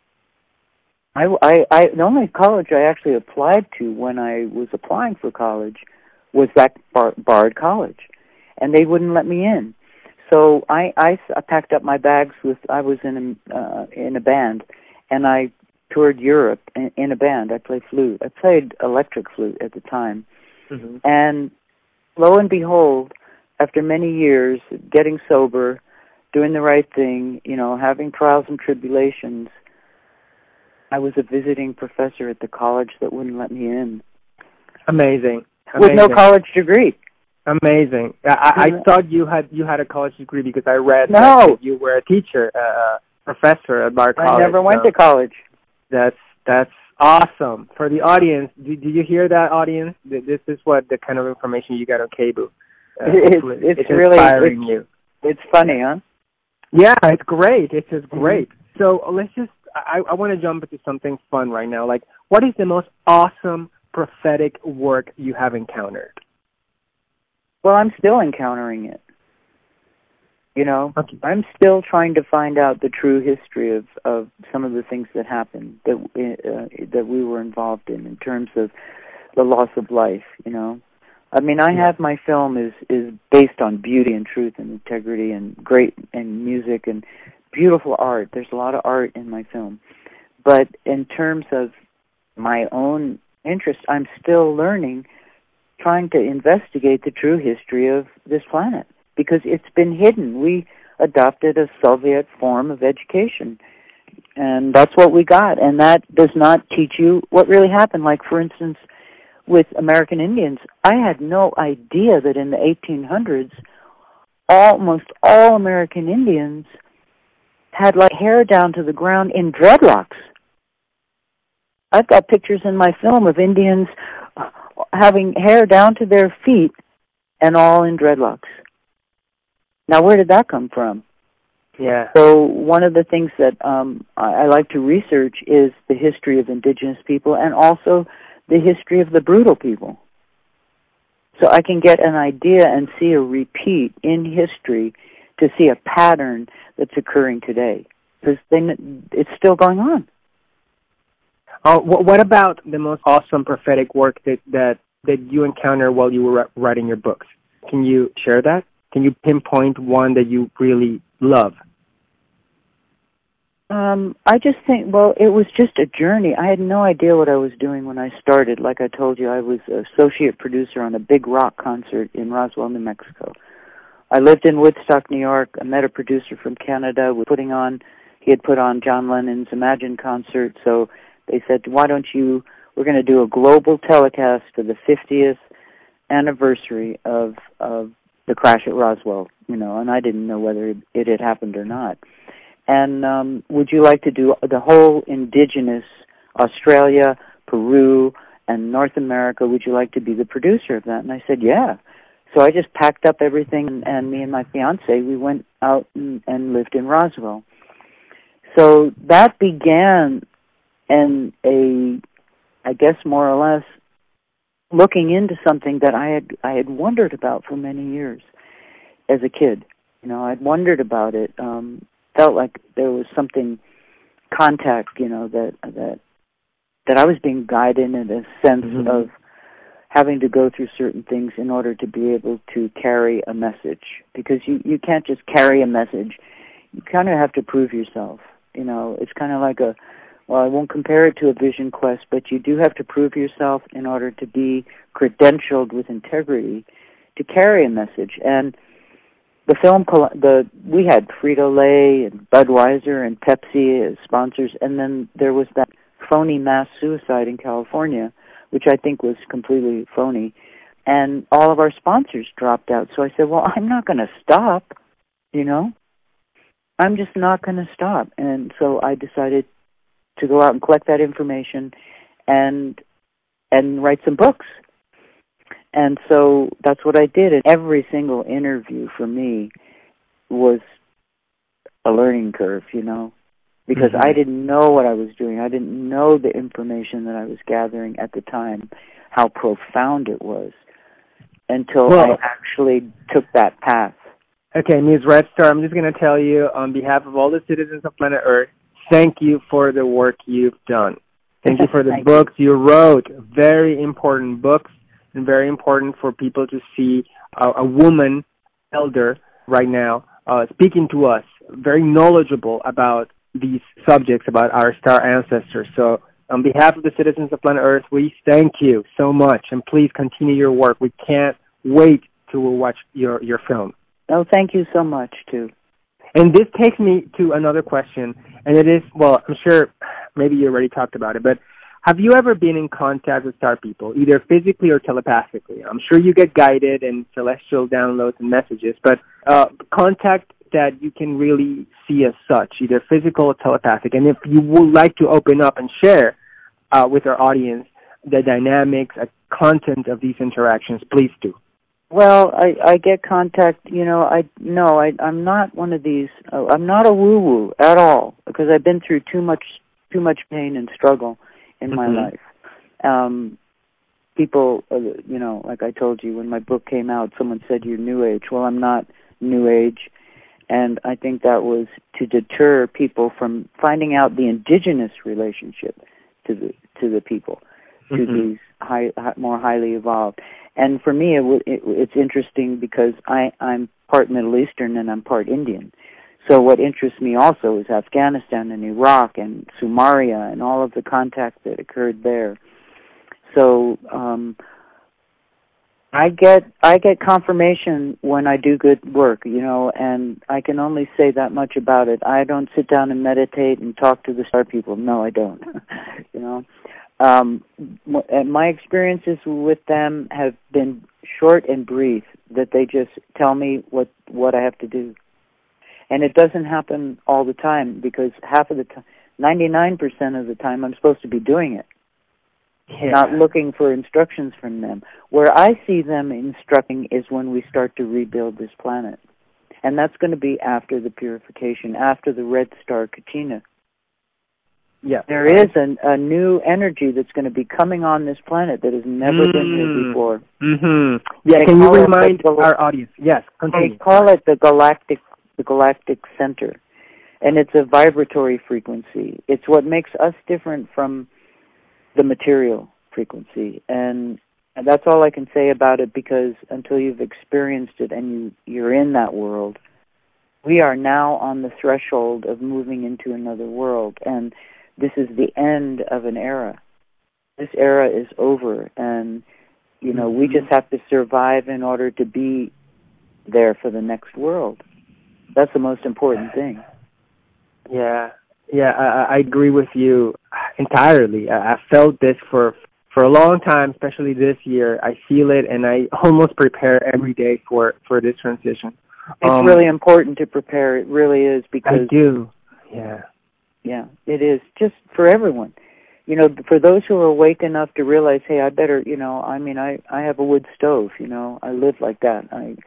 The only college I actually applied to when I was applying for college was that Bard College, and they wouldn't let me in. So I packed up my bags I was in a band, and I toured Europe in a band. I played flute. I played electric flute at the time, and lo and behold, after many years getting sober, doing the right thing, you know, having trials and tribulations, I was a visiting professor at the college that wouldn't let me in. Amazing. With no college degree. Amazing. I thought you had a college degree because I read that you were a teacher, professor at Bard College. I never went to college. That's awesome. For the audience, do you hear that, audience? This is what the kind of information you get on KBOO. It's really inspiring you. It's funny, huh? Yeah, it's great. It's just great. So let's just. I want to jump into something fun right now. Like, what is the most awesome prophetic work you have encountered? Well, I'm still encountering it. You know, I'm still trying to find out the true history of some of the things that happened that we were involved in terms of the loss of life. You know, I mean, I have my film is based on beauty and truth and integrity and great and music and beautiful art. There's a lot of art in my film, but in terms of my own interest, I'm still learning, trying to investigate the true history of this planet, because it's been hidden. We adopted a Soviet form of education, and that's what we got, and that does not teach you what really happened. Like, for instance, with American Indians, I had no idea that in the 1800s, almost all American Indians had like hair down to the ground in dreadlocks. I've got pictures in my film of Indians having hair down to their feet and all in dreadlocks. Now, where did that come from? Yeah. So one of the things that I like to research is the history of indigenous people and also the history of the brutal people. So I can get an idea and see a repeat in history to see a pattern that's occurring today. Because it's still going on. What about the most awesome prophetic work that you encountered while you were writing your books? Can you share that? Can you pinpoint one that you really love? I just think, well, it was just a journey. I had no idea what I was doing when I started. Like I told you, I was associate producer on a big rock concert in Roswell, New Mexico. I lived in Woodstock, New York. I met a producer from Canada. He had put on John Lennon's Imagine concert, so they said, we're going to do a global telecast of the 50th anniversary of the crash at Roswell, and I didn't know whether it had happened or not. And would you like to do the whole indigenous Australia, Peru, and North America? Would you like to be the producer of that? And I said, yeah. So I just packed up everything, and me and my fiancé, we went out and lived in Roswell. So that began I guess more or less, looking into something that I had wondered about for many years as a kid. I'd wondered about it. Felt like there was something, contact, that I was being guided in a sense of having to go through certain things in order to be able to carry a message. Because you can't just carry a message. You kind of have to prove yourself. It's kind of like I won't compare it to a vision quest, but you do have to prove yourself in order to be credentialed with integrity to carry a message. And the film, we had Frito-Lay and Budweiser and Pepsi as sponsors, and then there was that phony mass suicide in California, which I think was completely phony, and all of our sponsors dropped out. So I said, well, I'm not going to stop, I'm just not going to stop. And so I decided to go out and collect that information and write some books. And so that's what I did. And every single interview for me was a learning curve, because I didn't know what I was doing. I didn't know the information that I was gathering at the time, how profound it was, until I actually took that path. Okay, Ms. Red Star, I'm just going to tell you on behalf of all the citizens of planet Earth, thank you for the work you've done. Thank you for the books you wrote. Very important books, and very important for people to see a woman elder right now speaking to us, very knowledgeable about these subjects, about our star ancestors. So on behalf of the citizens of planet Earth, we thank you so much, and please continue your work. We can't wait to watch your film. Oh, thank you so much, too. And this takes me to another question, and it is, well, I'm sure maybe you already talked about it, but have you ever been in contact with star people, either physically or telepathically? I'm sure you get guided and celestial downloads and messages, but contact that you can really see as such, either physical or telepathic. And if you would like to open up and share with our audience the dynamics, content of these interactions, please do. Well, I get contact, I'm not one of these, I'm not a woo-woo at all, because I've been through too much pain and struggle in my life. People, like I told you, when my book came out, someone said, you're New Age. Well, I'm not New Age, and I think that was to deter people from finding out the indigenous relationship to the people, to these more highly evolved. And for me, it's interesting because I'm part Middle Eastern and I'm part Indian. So what interests me also is Afghanistan and Iraq and Somalia and all of the contact that occurred there. So I get confirmation when I do good work, and I can only say that much about it. I don't sit down and meditate and talk to the star people. No, I don't. And my experiences with them have been short and brief, that they just tell me what I have to do. And it doesn't happen all the time, because half of the time, 99% of the time, I'm supposed to be doing it, not looking for instructions from them. Where I see them instructing is when we start to rebuild this planet. And that's going to be after the purification, after the Red Star Kachina. Yeah. There is a new energy that's going to be coming on this planet that has never been here before. Mm-hmm. Yeah, can you remind our audience? Yes, continue. They call it the galactic center, and it's a vibratory frequency. It's what makes us different from the material frequency, and that's all I can say about it, because until you've experienced it and you're in that world, we are now on the threshold of moving into another world, and this is the end of an era. This era is over, and, we just have to survive in order to be there for the next world. That's the most important thing. Yeah, I agree with you entirely. I felt this for a long time, especially this year. I feel it, and I almost prepare every day for this transition. It's really important to prepare. It really is, because I do. Yeah. Yeah, it is, just for everyone. For those who are awake enough to realize, hey, I better, I have a wood stove, I live like that.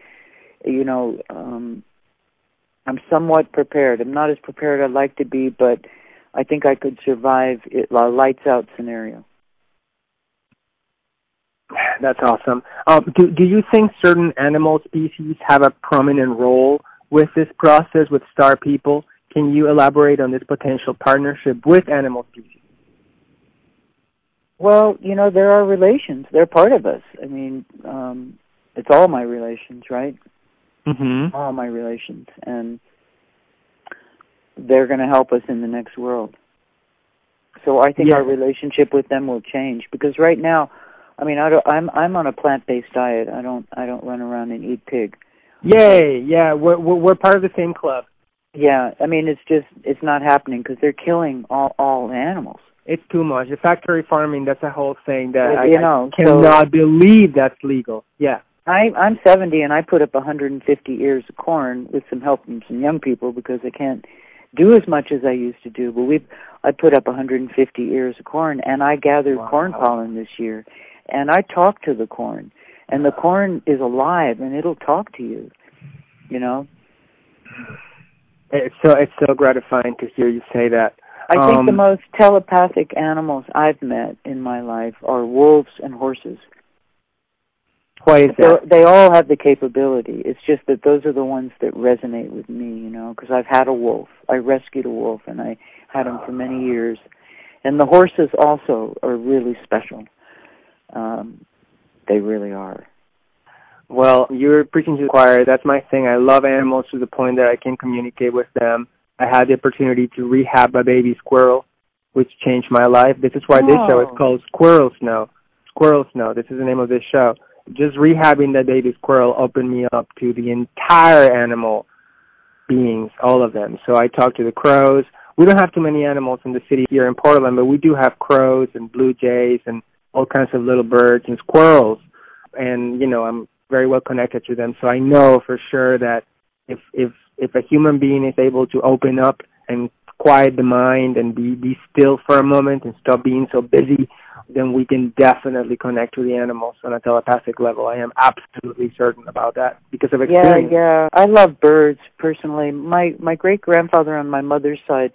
I'm somewhat prepared. I'm not as prepared as I'd like to be, but I think I could survive a lights out scenario. That's awesome. Do you think certain animal species have a prominent role with this process with star people? Can you elaborate on this potential partnership with animal species? Well, there are relations. They're part of us. I mean, it's all my relations, right? Mm-hmm. All my relations. And they're going to help us in the next world. So I think our relationship with them will change, because right now, I'm on a plant-based diet. I don't run around and eat pig. Yay! Yeah, we're part of the same club. Yeah, it's not happening, because they're killing all animals. It's too much. The factory farming, that's a whole thing that I cannot believe that's legal. Yeah. I'm 70, and I put up 150 ears of corn with some help from some young people, because I can't do as much as I used to do. But I put up 150 ears of corn, and I gathered corn pollen this year. And I talk to the corn, and the corn is alive, and it'll talk to you, It's so gratifying to hear you say that. I think the most telepathic animals I've met in my life are wolves and horses. Why is that? They all have the capability. It's just that those are the ones that resonate with me, because I've had a wolf. I rescued a wolf, and I had him for many years. And the horses also are really special. They really are. Well, you're preaching to the choir. That's my thing. I love animals to the point that I can communicate with them. I had the opportunity to rehab a baby squirrel, which changed my life. This is why this show is called Squirrel Snow. Squirrel Snow. This is the name of this show. Just rehabbing that baby squirrel opened me up to the entire animal beings, all of them. So I talked to the crows. We don't have too many animals in the city here in Portland, but we do have crows and blue jays and all kinds of little birds and squirrels. And, I'm very well connected to them. So I know for sure that if a human being is able to open up and quiet the mind and be still for a moment and stop being so busy, then we can definitely connect to the animals on a telepathic level. I am absolutely certain about that because of experience. Yeah. I love birds personally. My great grandfather on my mother's side,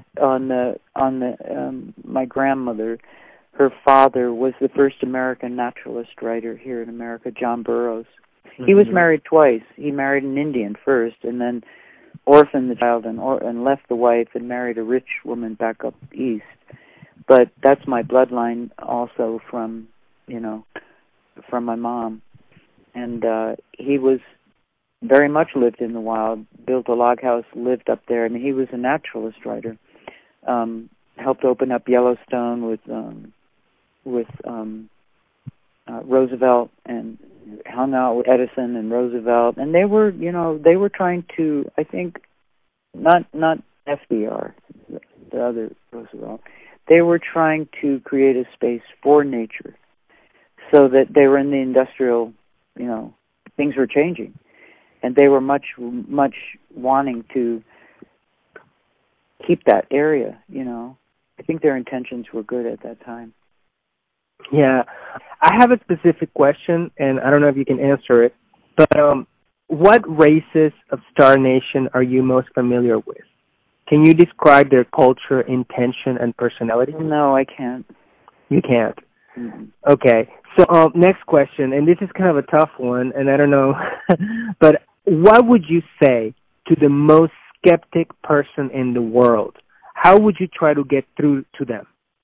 my grandmother, her father was the first American naturalist writer here in America, John Burroughs. Mm-hmm. He was married twice. He married an Indian first, and then orphaned the child and left the wife and married a rich woman back up east. But that's my bloodline also from my mom. And he was very much lived in the wild, built a log house, lived up there, and he was a naturalist writer. Helped open up Yellowstone with Roosevelt, and hung out with Edison and Roosevelt, and they were trying to, I think, not FDR, the other Roosevelt, they were trying to create a space for nature so that they were in the industrial, things were changing. And they were much wanting to keep that area, I think their intentions were good at that time. Yeah. I have a specific question, and I don't know if you can answer it, but what races of Star Nation are you most familiar with? Can you describe their culture, intention, and personality? No, I can't. You can't? Mm-hmm. Okay. So next question, and this is kind of a tough one, and I don't know, but what would you say to the most skeptic person in the world? How would you try to get through to them?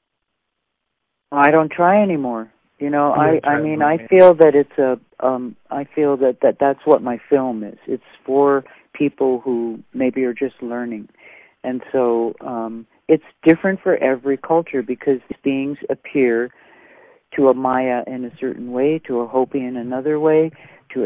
I don't try anymore. I Okay. feel that it's I feel that that's what my film is. It's for people who maybe are just learning. And so it's different for every culture because beings appear to a Maya in a certain way, to a Hopi in another way, to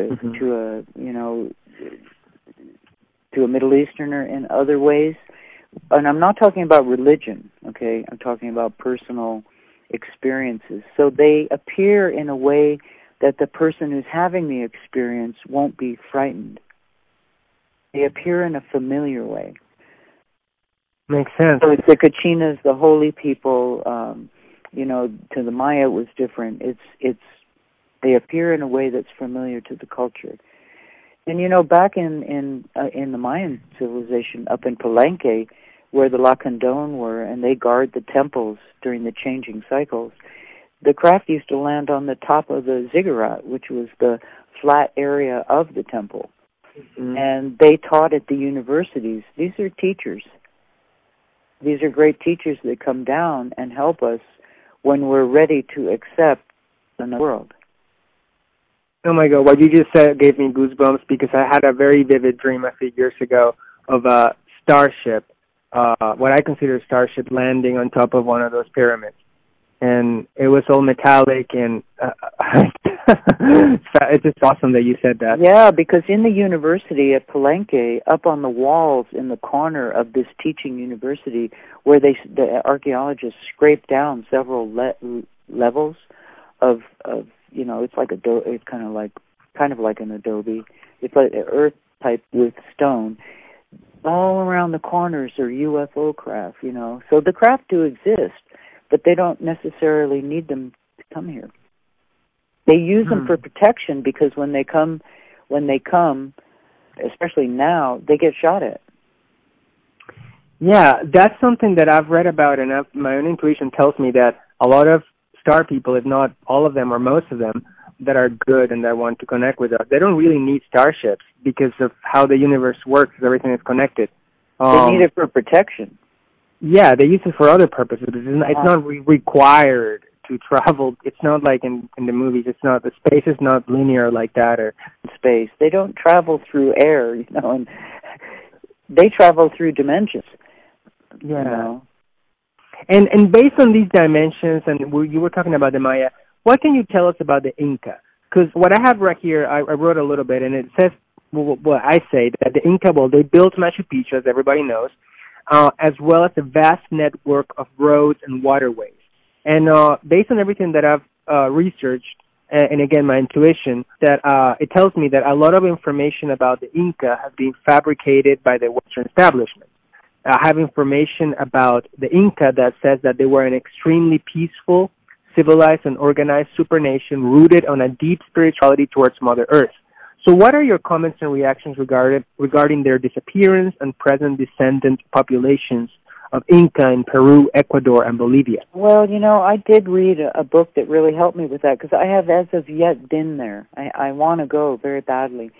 a Middle Easterner in other ways. And I'm not talking about religion, okay? I'm talking about personal experiences. So they appear in a way that the person who's having the experience won't be frightened. They appear in a familiar way. Makes sense. So it's the Kachinas, the holy people, to the Maya it was different. It's they appear in a way that's familiar to the culture. And back in the Mayan civilization up in Palenque, where the Lacandon were, and they guard the temples during the changing cycles, the craft used to land on the top of the ziggurat, which was the flat area of the temple. Mm-hmm. And they taught at the universities. These are teachers. These are great teachers that come down and help us when we're ready to accept another world. Oh my God, what you just said gave me goosebumps because I had a very vivid dream a few years ago of a starship, what I consider a starship landing on top of one of those pyramids. And it was all metallic, and it's just awesome that you said that. Yeah, because in the university at Palenque, up on the walls in the corner of this teaching university, where the archaeologists scraped down several levels of it's like it's kind of like an adobe. It's like earth type with stone. All around the corners are UFO craft, So the craft do exist, but they don't necessarily need them to come here. They use them for protection because when they come, especially now, they get shot at. Yeah, that's something that I've read about, and my own intuition tells me that a lot of star people, if not all of them or most of them, that are good and that want to connect with us, they don't really need starships because of how the universe works. Everything is connected. They need it for protection. Yeah, they use it for other purposes. It's not required to travel. It's not like in the movies. It's not, the space is not linear like that. Or space. They don't travel through air, and they travel through dimensions. Yeah. And based on these dimensions, and you were talking about the Maya, what can you tell us about the Inca? Because what I have right here, I wrote a little bit, and it says, I say that the Inca, they built Machu Picchu, as everybody knows, as well as a vast network of roads and waterways. And based on everything that I've researched, and again, my intuition, that it tells me that a lot of information about the Inca has been fabricated by the Western establishment. I have information about the Inca that says that they were an extremely peaceful, civilized, and organized supernation rooted on a deep spirituality towards Mother Earth. So what are your comments and reactions regarding their disappearance and present descendant populations of Inca in Peru, Ecuador, and Bolivia? Well, I did read a book that really helped me with that because I have as of yet been there. I want to go very badly.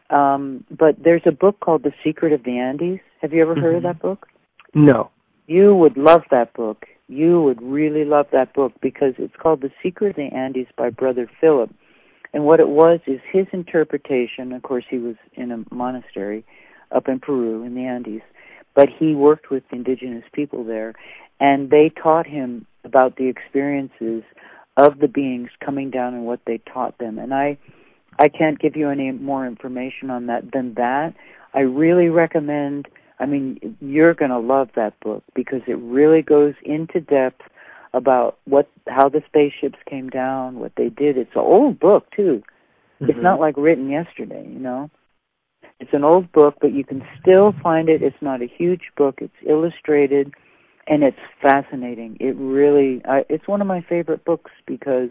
But there's a book called The Secret of the Andes. Have you ever heard of that book? No. You would love that book. You would really love that book because it's called The Secret of the Andes by Brother Philip. And what it was is his interpretation. Of course, he was in a monastery up in Peru in the Andes, but he worked with indigenous people there, and they taught him about the experiences of the beings coming down and what they taught them. And I can't give you any more information on that than that. I really recommend I mean, you're going to love that book because it really goes into depth about how the spaceships came down, what they did. It's an old book, too. Mm-hmm. It's not like written yesterday, you know. It's an old book, but you can still find it. It's not a huge book. It's illustrated, and it's fascinating. It really, it's one of my favorite books because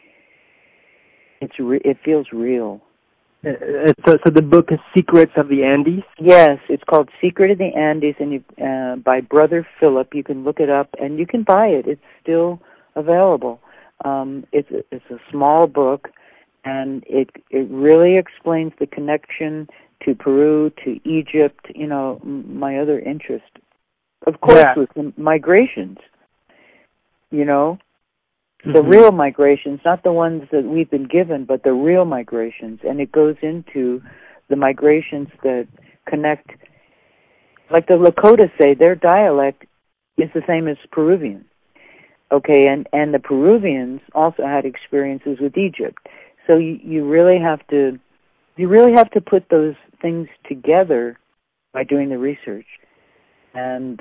it feels real. So the book is Secrets of the Andes? Yes, it's called Secret of the Andes, and by Brother Philip. You can look it up, and you can buy it. It's still available. It's a small book, and it really explains the connection to Peru, to Egypt, you know, my other interest. Of course, with the migrations, you know. The real migrations, not the ones that we've been given, but the real migrations. And it goes into the migrations that connect, like the Lakota say, their dialect is the same as Peruvian. Okay, and the Peruvians also had experiences with Egypt. So you really have to put those things together by doing the research. And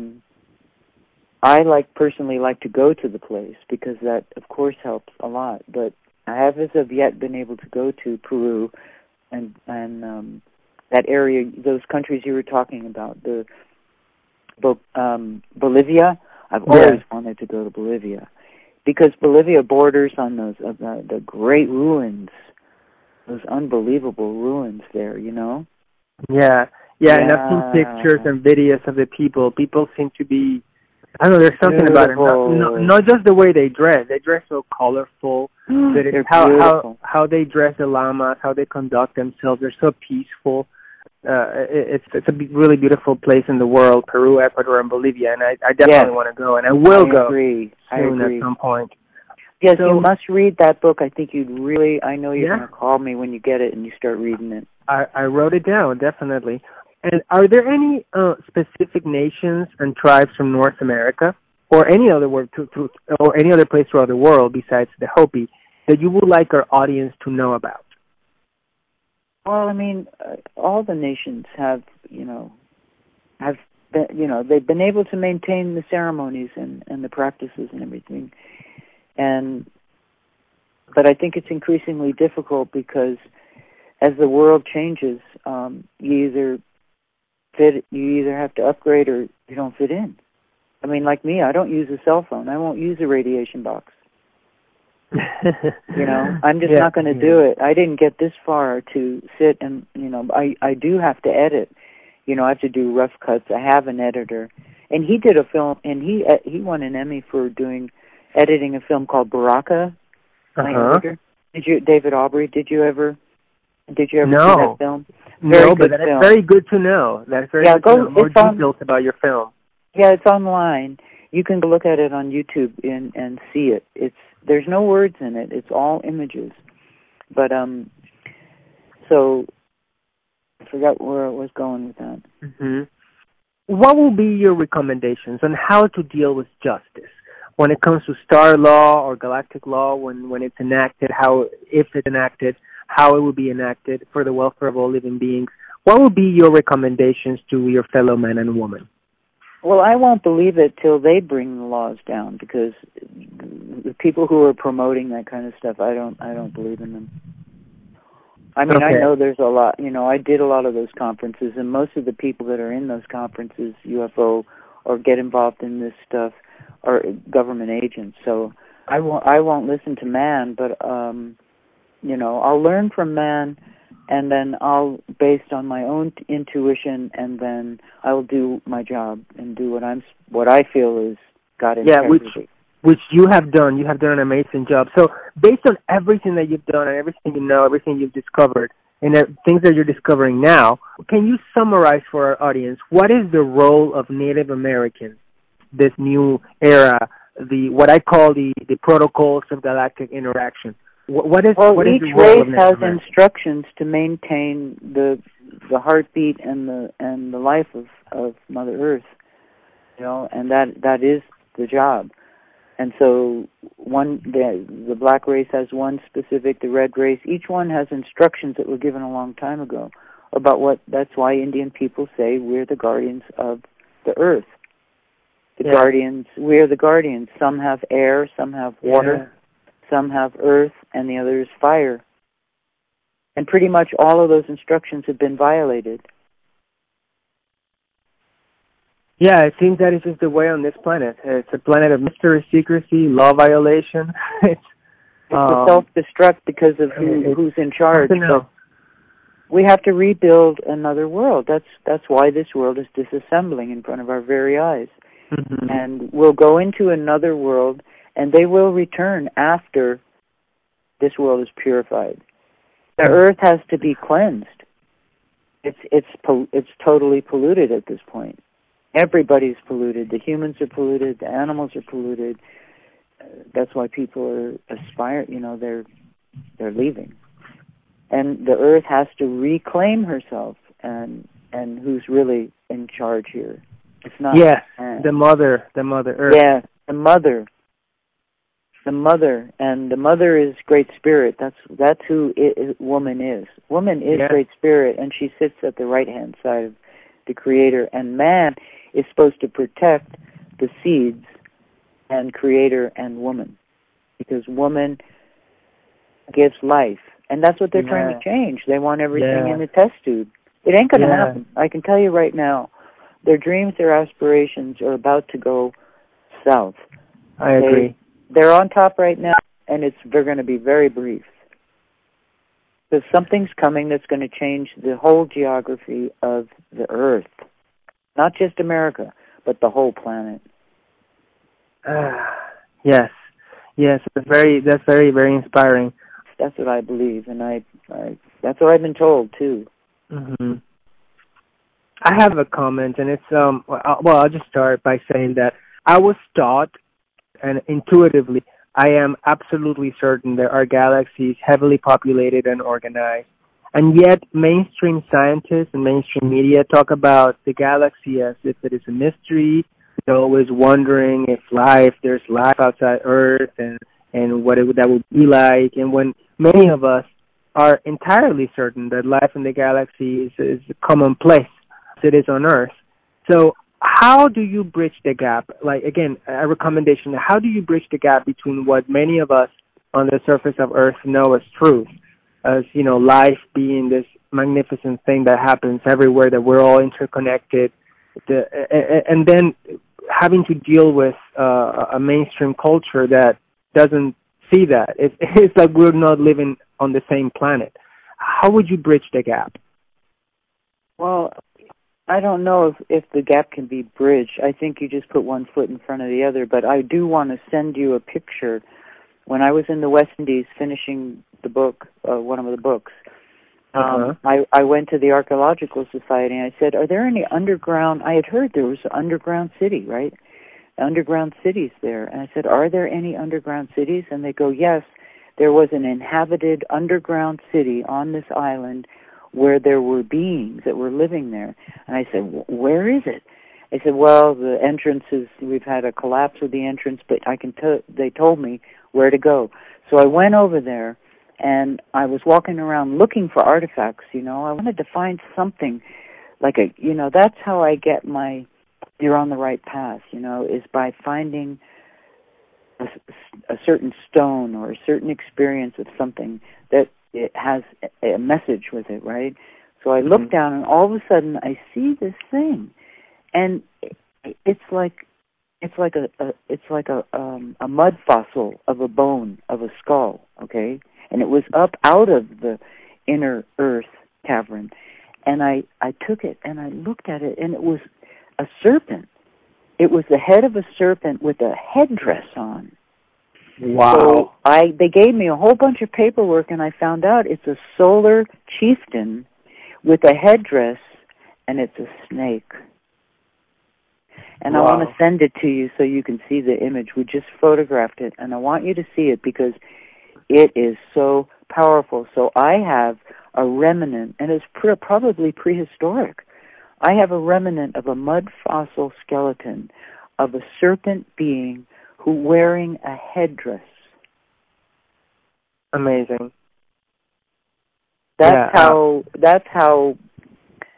I personally like to go to the place because that, of course, helps a lot. But I have as of yet been able to go to Peru and that area, those countries you were talking about, Bolivia. I've always wanted to go to Bolivia because Bolivia borders on those the great ruins, those unbelievable ruins there. You know. Yeah, and I've seen pictures and videos of the people. People seem to be. I don't know, there's something about it. Not just the way they dress. They dress so colorful. But it's how they dress the llamas, how they conduct themselves. They're so peaceful. It's a really beautiful place in the world, Peru, Ecuador, and Bolivia. And I definitely want to go, and I will go soon at some point. Yes, so, you must read that book. I think you'd really, I know you're going to call me when you get it and you start reading it. I wrote it down, definitely. And are there any specific nations and tribes from North America or any other or any other place throughout the world besides the Hopi that you would like our audience to know about? Well, I mean, all the nations have they've been able to maintain the ceremonies and the practices and everything. But I think it's increasingly difficult because as the world changes, you either have to upgrade or you don't fit in. I mean, like me, I don't use a cell phone. I won't use a radiation box. You know, I'm just not going to do it. I didn't get this far to sit and, you know, I do have to edit. You know, I have to do rough cuts. I have an editor. And he did a film, and he won an Emmy for editing a film called Baraka. David Aubrey, did you ever see that film? But that's very good to know. That's very good to know. More details about your film. Yeah, it's online. You can look at it on YouTube and see it. There's no words in it. It's all images. But so I forgot where I was going with that. Mm-hmm. What will be your recommendations on how to deal with justice when it comes to star law or galactic law? When it's enacted, if it's enacted, how it will be enacted for the welfare of all living beings. What will be your recommendations to your fellow man and woman? Well, I won't believe it till they bring the laws down because the people who are promoting that kind of stuff, I don't believe in them. I mean, I know there's a lot, you know, I did a lot of those conferences, and most of the people that are in those conferences, UFO, or get involved in this stuff, are government agents. So I won't listen to man, but you know, I'll learn from man, and then based on my own intuition, and then I'll do my job and do what I feel is got integrity. Which you have done. You have done an amazing job. So based on everything that you've done and everything you know, everything you've discovered, and things that you're discovering now, can you summarize for our audience what is the role of Native Americans, this new era, what I call the protocols of galactic interaction? Each race has instructions to maintain the heartbeat and the life of Mother Earth, you know, and that is the job. And so the black race has one specific, the red race. Each one has instructions that were given a long time ago That's why Indian people say we're the guardians of the earth. We're the guardians. Some have air, some have water, some have earth, and the other is fire. And pretty much all of those instructions have been violated. Yeah, it seems that it's just the way on this planet. It's a planet of mystery, secrecy, law violation. It's a self-destruct because of who's in charge. So we have to rebuild another world. That's why this world is disassembling in front of our very eyes. Mm-hmm. And we'll go into another world, and they will return after this world is purified. The earth has to be cleansed. It's totally polluted at this point. Everybody's polluted. The humans are polluted. The animals are polluted. That's why people are aspiring. They're leaving, and the earth has to reclaim herself. And who's really in charge here? It's not. Yes, the mother Earth. Yeah, the mother, and the mother is Great Spirit. That's who woman is. Woman is Great Spirit, and she sits at the right hand side of the Creator. And man is supposed to protect the seeds and Creator and woman, because woman gives life, and that's what they're trying to change. They want everything in a test tube. It ain't going to happen. I can tell you right now. Their dreams, their aspirations are about to go south. I agree. They're on top right now, and they're going to be very brief. Because something's coming that's going to change the whole geography of the Earth. Not just America, but the whole planet. Yes. That's very, very inspiring. That's what I believe, and I that's what I've been told too. Mm-hmm. I have a comment, and it's I'll just start by saying that I was taught, and intuitively, I am absolutely certain that our galaxy is heavily populated and organized. And yet, mainstream scientists and mainstream media talk about the galaxy as if it is a mystery. They're always wondering if there's life outside Earth, and what that would be like. And when many of us are entirely certain that life in the galaxy is commonplace as it is on Earth. So how do you bridge the gap? Like, again, a recommendation, how do you bridge the gap between what many of us on the surface of Earth know as truth, as, life being this magnificent thing that happens everywhere, that we're all interconnected, and then having to deal with a mainstream culture that doesn't see that. It's like we're not living on the same planet. How would you bridge the gap? Well, I don't know if the gap can be bridged. I think you just put one foot in front of the other, but I do want to send you a picture. When I was in the West Indies finishing the book, one of the books, I went to the Archaeological Society and I said, are there any underground, I had heard there was an underground city, right? Underground cities there. And I said, are there any underground cities? And they go, yes, there was an inhabited underground city on this island where there were beings that were living there. And I said, where is it? I said, well, the entrance we've had a collapse of the entrance, but they told me where to go. So I went over there, and I was walking around looking for artifacts, I wanted to find something like that's how I get you're on the right path, is by finding a certain stone or a certain experience of something that it has a message with it, right? So I look down, and all of a sudden I see this thing, and it's like a mud fossil of a bone of a skull, okay? And it was up out of the inner earth cavern, and I took it and I looked at it, and it was a serpent. It was the head of a serpent with a headdress on. Wow. So they gave me a whole bunch of paperwork, and I found out it's a solar chieftain with a headdress, and it's a snake. And I want to send it to you so you can see the image. We just photographed it, and I want you to see it because it is so powerful. So I have a remnant, and it's probably prehistoric. I have a remnant of a mud fossil skeleton of a serpent being who wearing a headdress. Amazing. That's how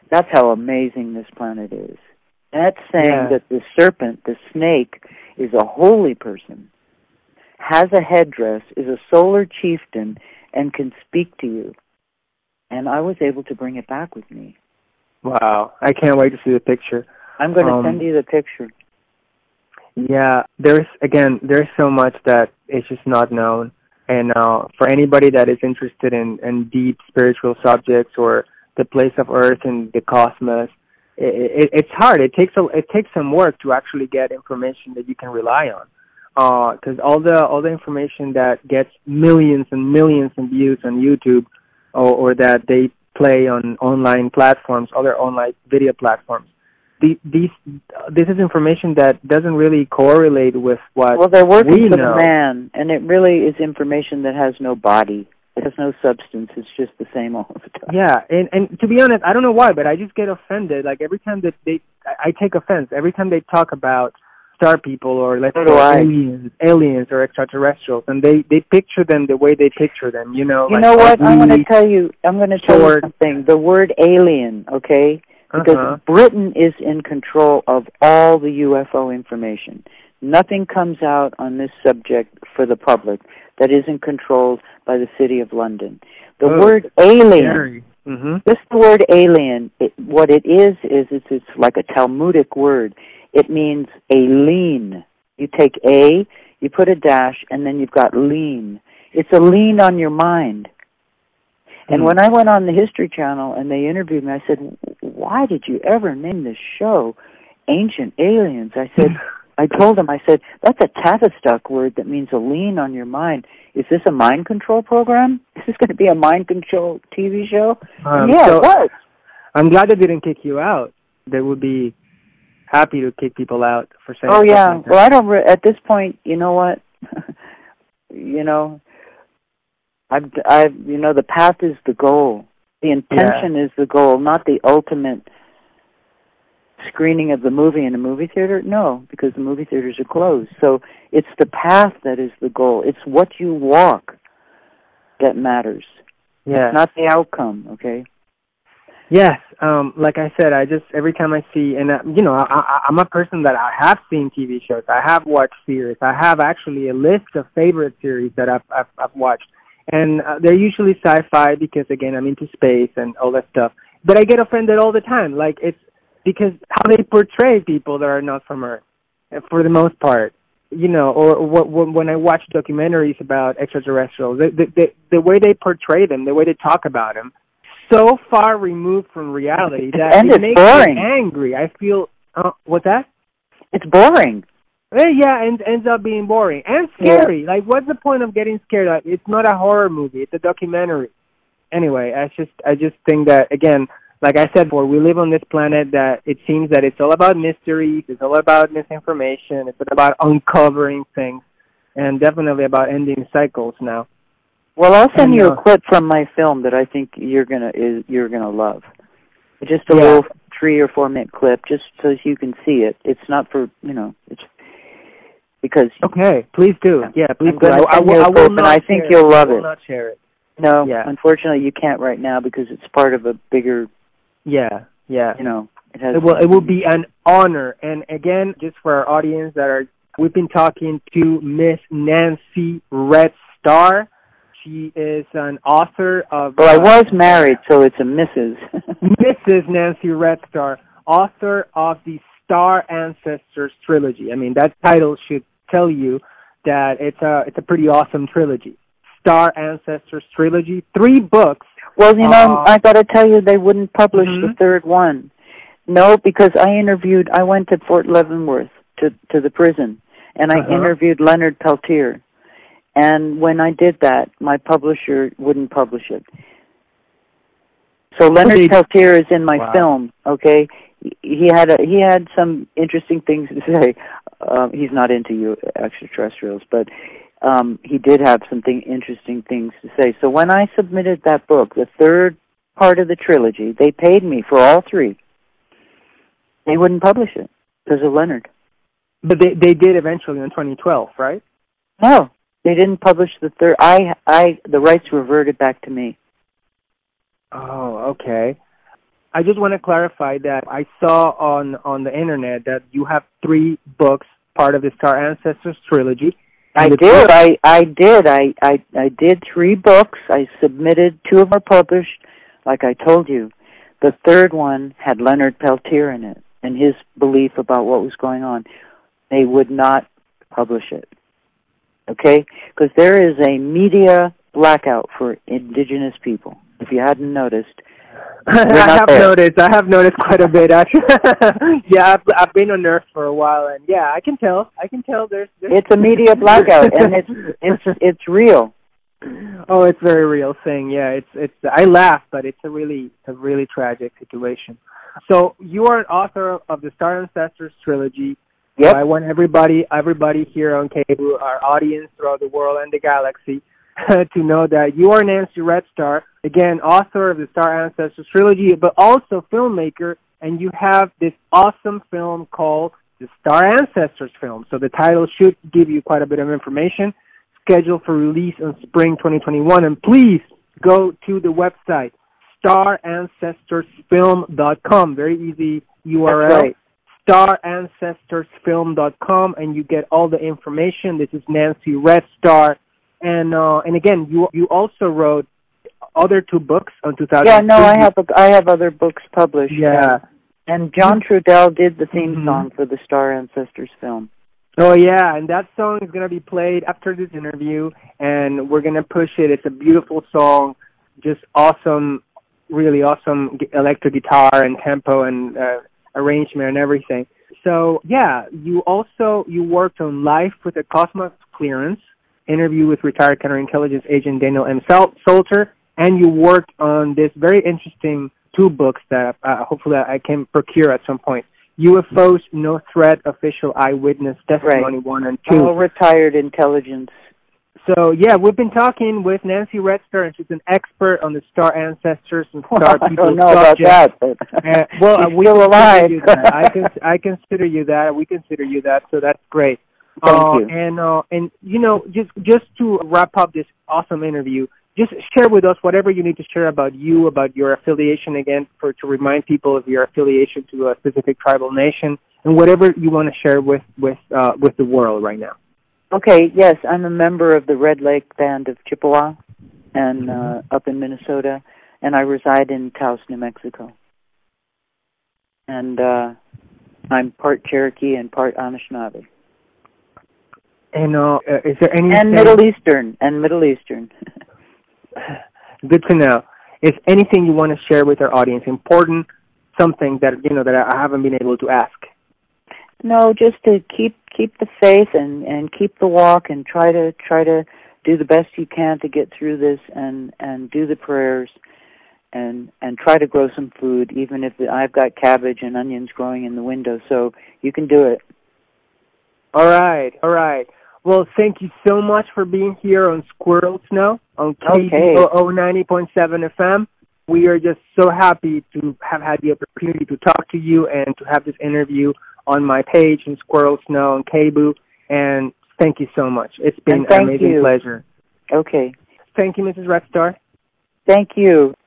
That's how amazing this planet is. And that's saying that the serpent, the snake, is a holy person, has a headdress, is a solar chieftain, and can speak to you. And I was able to bring it back with me. Wow. I can't wait to see the picture. I'm going to send you the picture. Yeah, there's so much that is just not known. And for anybody that is interested in deep spiritual subjects or the place of Earth and the cosmos, it's hard. It takes some work to actually get information that you can rely on. Because all the information that gets millions and millions of views on YouTube, or that they play on online platforms, other online video platforms, this is information that doesn't really correlate with what Well, they're working for know. the man, and it really is information that has no body. It has no substance. It's just the same all the time. Yeah, and to be honest, I don't know why, but I just get offended. Like every time that I take offense every time they talk about star people or let's say aliens or extraterrestrials, and they picture them the way they picture them. You know. You know what? I'm going to tell you something. The word alien, okay? Because Britain is in control of all the UFO information. Nothing comes out on this subject for the public that isn't controlled by the City of London. The word alien, just the word alien, what it is it's like a Talmudic word. It means a lean. You take A, you put a dash, and then you've got lean. It's a lean on your mind. And when I went on the History Channel and they interviewed me, I said, why did you ever name this show Ancient Aliens? I told them, that's a Tavistock word that means a lean on your mind. Is this a mind control program? Is this going to be a mind control TV show? Yeah, it was. I'm glad they didn't kick you out. They would be happy to kick people out for saying Oh, yeah. Like well, I don't, at this point, you know what? The path is the goal. The intention is the goal, not the ultimate screening of the movie in a movie theater. No, because the movie theaters are closed. So it's the path that is the goal. It's what you walk that matters. Yeah. It's not the outcome, okay? Yes. Like I said, every time I see, and I'm a person that I have seen TV shows. I have watched series. I have actually a list of favorite series that I've watched. And they're usually sci-fi because, again, I'm into space and all that stuff. But I get offended all the time. Like, it's because how they portray people that are not from Earth, for the most part. Or when I watch documentaries about extraterrestrials, the way they portray them, the way they talk about them, so far removed from reality that it makes me angry. I feel, what's that? It's boring. Yeah, and ends up being boring and scary. Yeah. Like, what's the point of getting scared? Like, it's not a horror movie; it's a documentary. Anyway, I just think that, again, like I said before, we live on this planet that it seems that it's all about mysteries, it's all about misinformation, it's about uncovering things, and definitely about ending cycles now. Well, I'll send you a clip from my film that I think you're gonna love. Just a little 3 or 4 minute clip, just so you can see it. It's not for it's. Because okay, please do. Yeah, please do. I will not. And I think you'll love it. I will not share it. No, unfortunately, you can't right now because it's part of a bigger. Yeah. It has. It will be an honor. And again, just for our audience we've been talking to Miss Nancy Red Star. She is an author of. Well, I was married, so it's a Mrs. Mrs. Nancy Red Star, author of the Star Ancestors trilogy. I mean, that title should tell you that it's a pretty awesome trilogy. Star Ancestors trilogy, 3 books. Well, I got to tell you, they wouldn't publish the third one. No, because I went to Fort Leavenworth to the prison, and I interviewed Leonard Peltier. And when I did that, my publisher wouldn't publish it. So Leonard Peltier is in my film, okay? He had some interesting things to say. He's not into you extraterrestrials, but he did have some interesting things to say. So when I submitted that book, the third part of the trilogy, they paid me for all 3. They wouldn't publish it because of Leonard. But they did eventually in 2012, right? No, they didn't publish the third. The rights reverted back to me. Oh, okay. I just want to clarify that I saw on the internet that you have 3 books, part of the Star Ancestors trilogy. I did 3 books. I submitted 2 of them are published. Like I told you, the 3rd one had Leonard Peltier in it and his belief about what was going on. They would not publish it. Okay? Because there is a media blackout for indigenous people. If you hadn't noticed, I have noticed quite a bit, actually. Yeah, I've been on Earth for a while, and yeah, I can tell. There's it's a media blackout, and it's real. Oh, it's a very real thing. Yeah, it's. I laugh, but it's a really tragic situation. So you are an author of the Star Ancestors trilogy. Yep. So I want everybody here on cable, our audience throughout the world and the galaxy, to know that you are Nancy Red Star, again, author of the Star Ancestors trilogy, but also filmmaker, and you have this awesome film called the Star Ancestors film. So the title should give you quite a bit of information, scheduled for release in spring 2021. And please go to the website, starancestorsfilm.com. Very easy URL. That's right. starancestorsfilm.com, and you get all the information. This is Nancy Red Star. And again, you also wrote other 2 books on 2000. Yeah, no, I have other books published. Yeah, and John Trudell did the theme song for the Star Ancestors film. Oh yeah, and that song is gonna be played after this interview, and we're gonna push it. It's a beautiful song, just awesome, really awesome electric guitar and tempo and arrangement and everything. So yeah, you worked on Life with a Cosmos Clearance, interview with retired counterintelligence agent Daniel M. Salter, and you worked on this very interesting 2 books that hopefully I can procure at some point. UFOs, No Threat, Official Eyewitness Testimony 1 and 2. All retired intelligence. So, yeah, we've been talking with Nancy Red Star, and she's an expert on the Star Ancestors and Star people. I don't know about that, but we're still alive. I consider you that. We consider you that, so that's great. Thank you. And you know, just to wrap up this awesome interview, just share with us whatever you need to share about you, about your affiliation again, to remind people of your affiliation to a specific tribal nation, and whatever you want to share with the world right now. Okay. Yes, I'm a member of the Red Lake Band of Chippewa, and up in Minnesota, and I reside in Taos, New Mexico. And I'm part Cherokee and part Anishinaabe. And is there any Middle Eastern. Good to know. Is anything you want to share with our audience important? Something that that I haven't been able to ask? No, just to keep the faith and keep the walk and try to do the best you can to get through this and do the prayers and try to grow some food, even if I've got cabbage and onions growing in the window, so you can do it. All right. Well, thank you so much for being here on Squirrel Snow on KBOO 90.7 FM. We are just so happy to have had the opportunity to talk to you and to have this interview on my page in Squirrel Snow on KBOO. And thank you so much. It's been an amazing pleasure. Okay. Thank you, Mrs. Red Star. Thank you.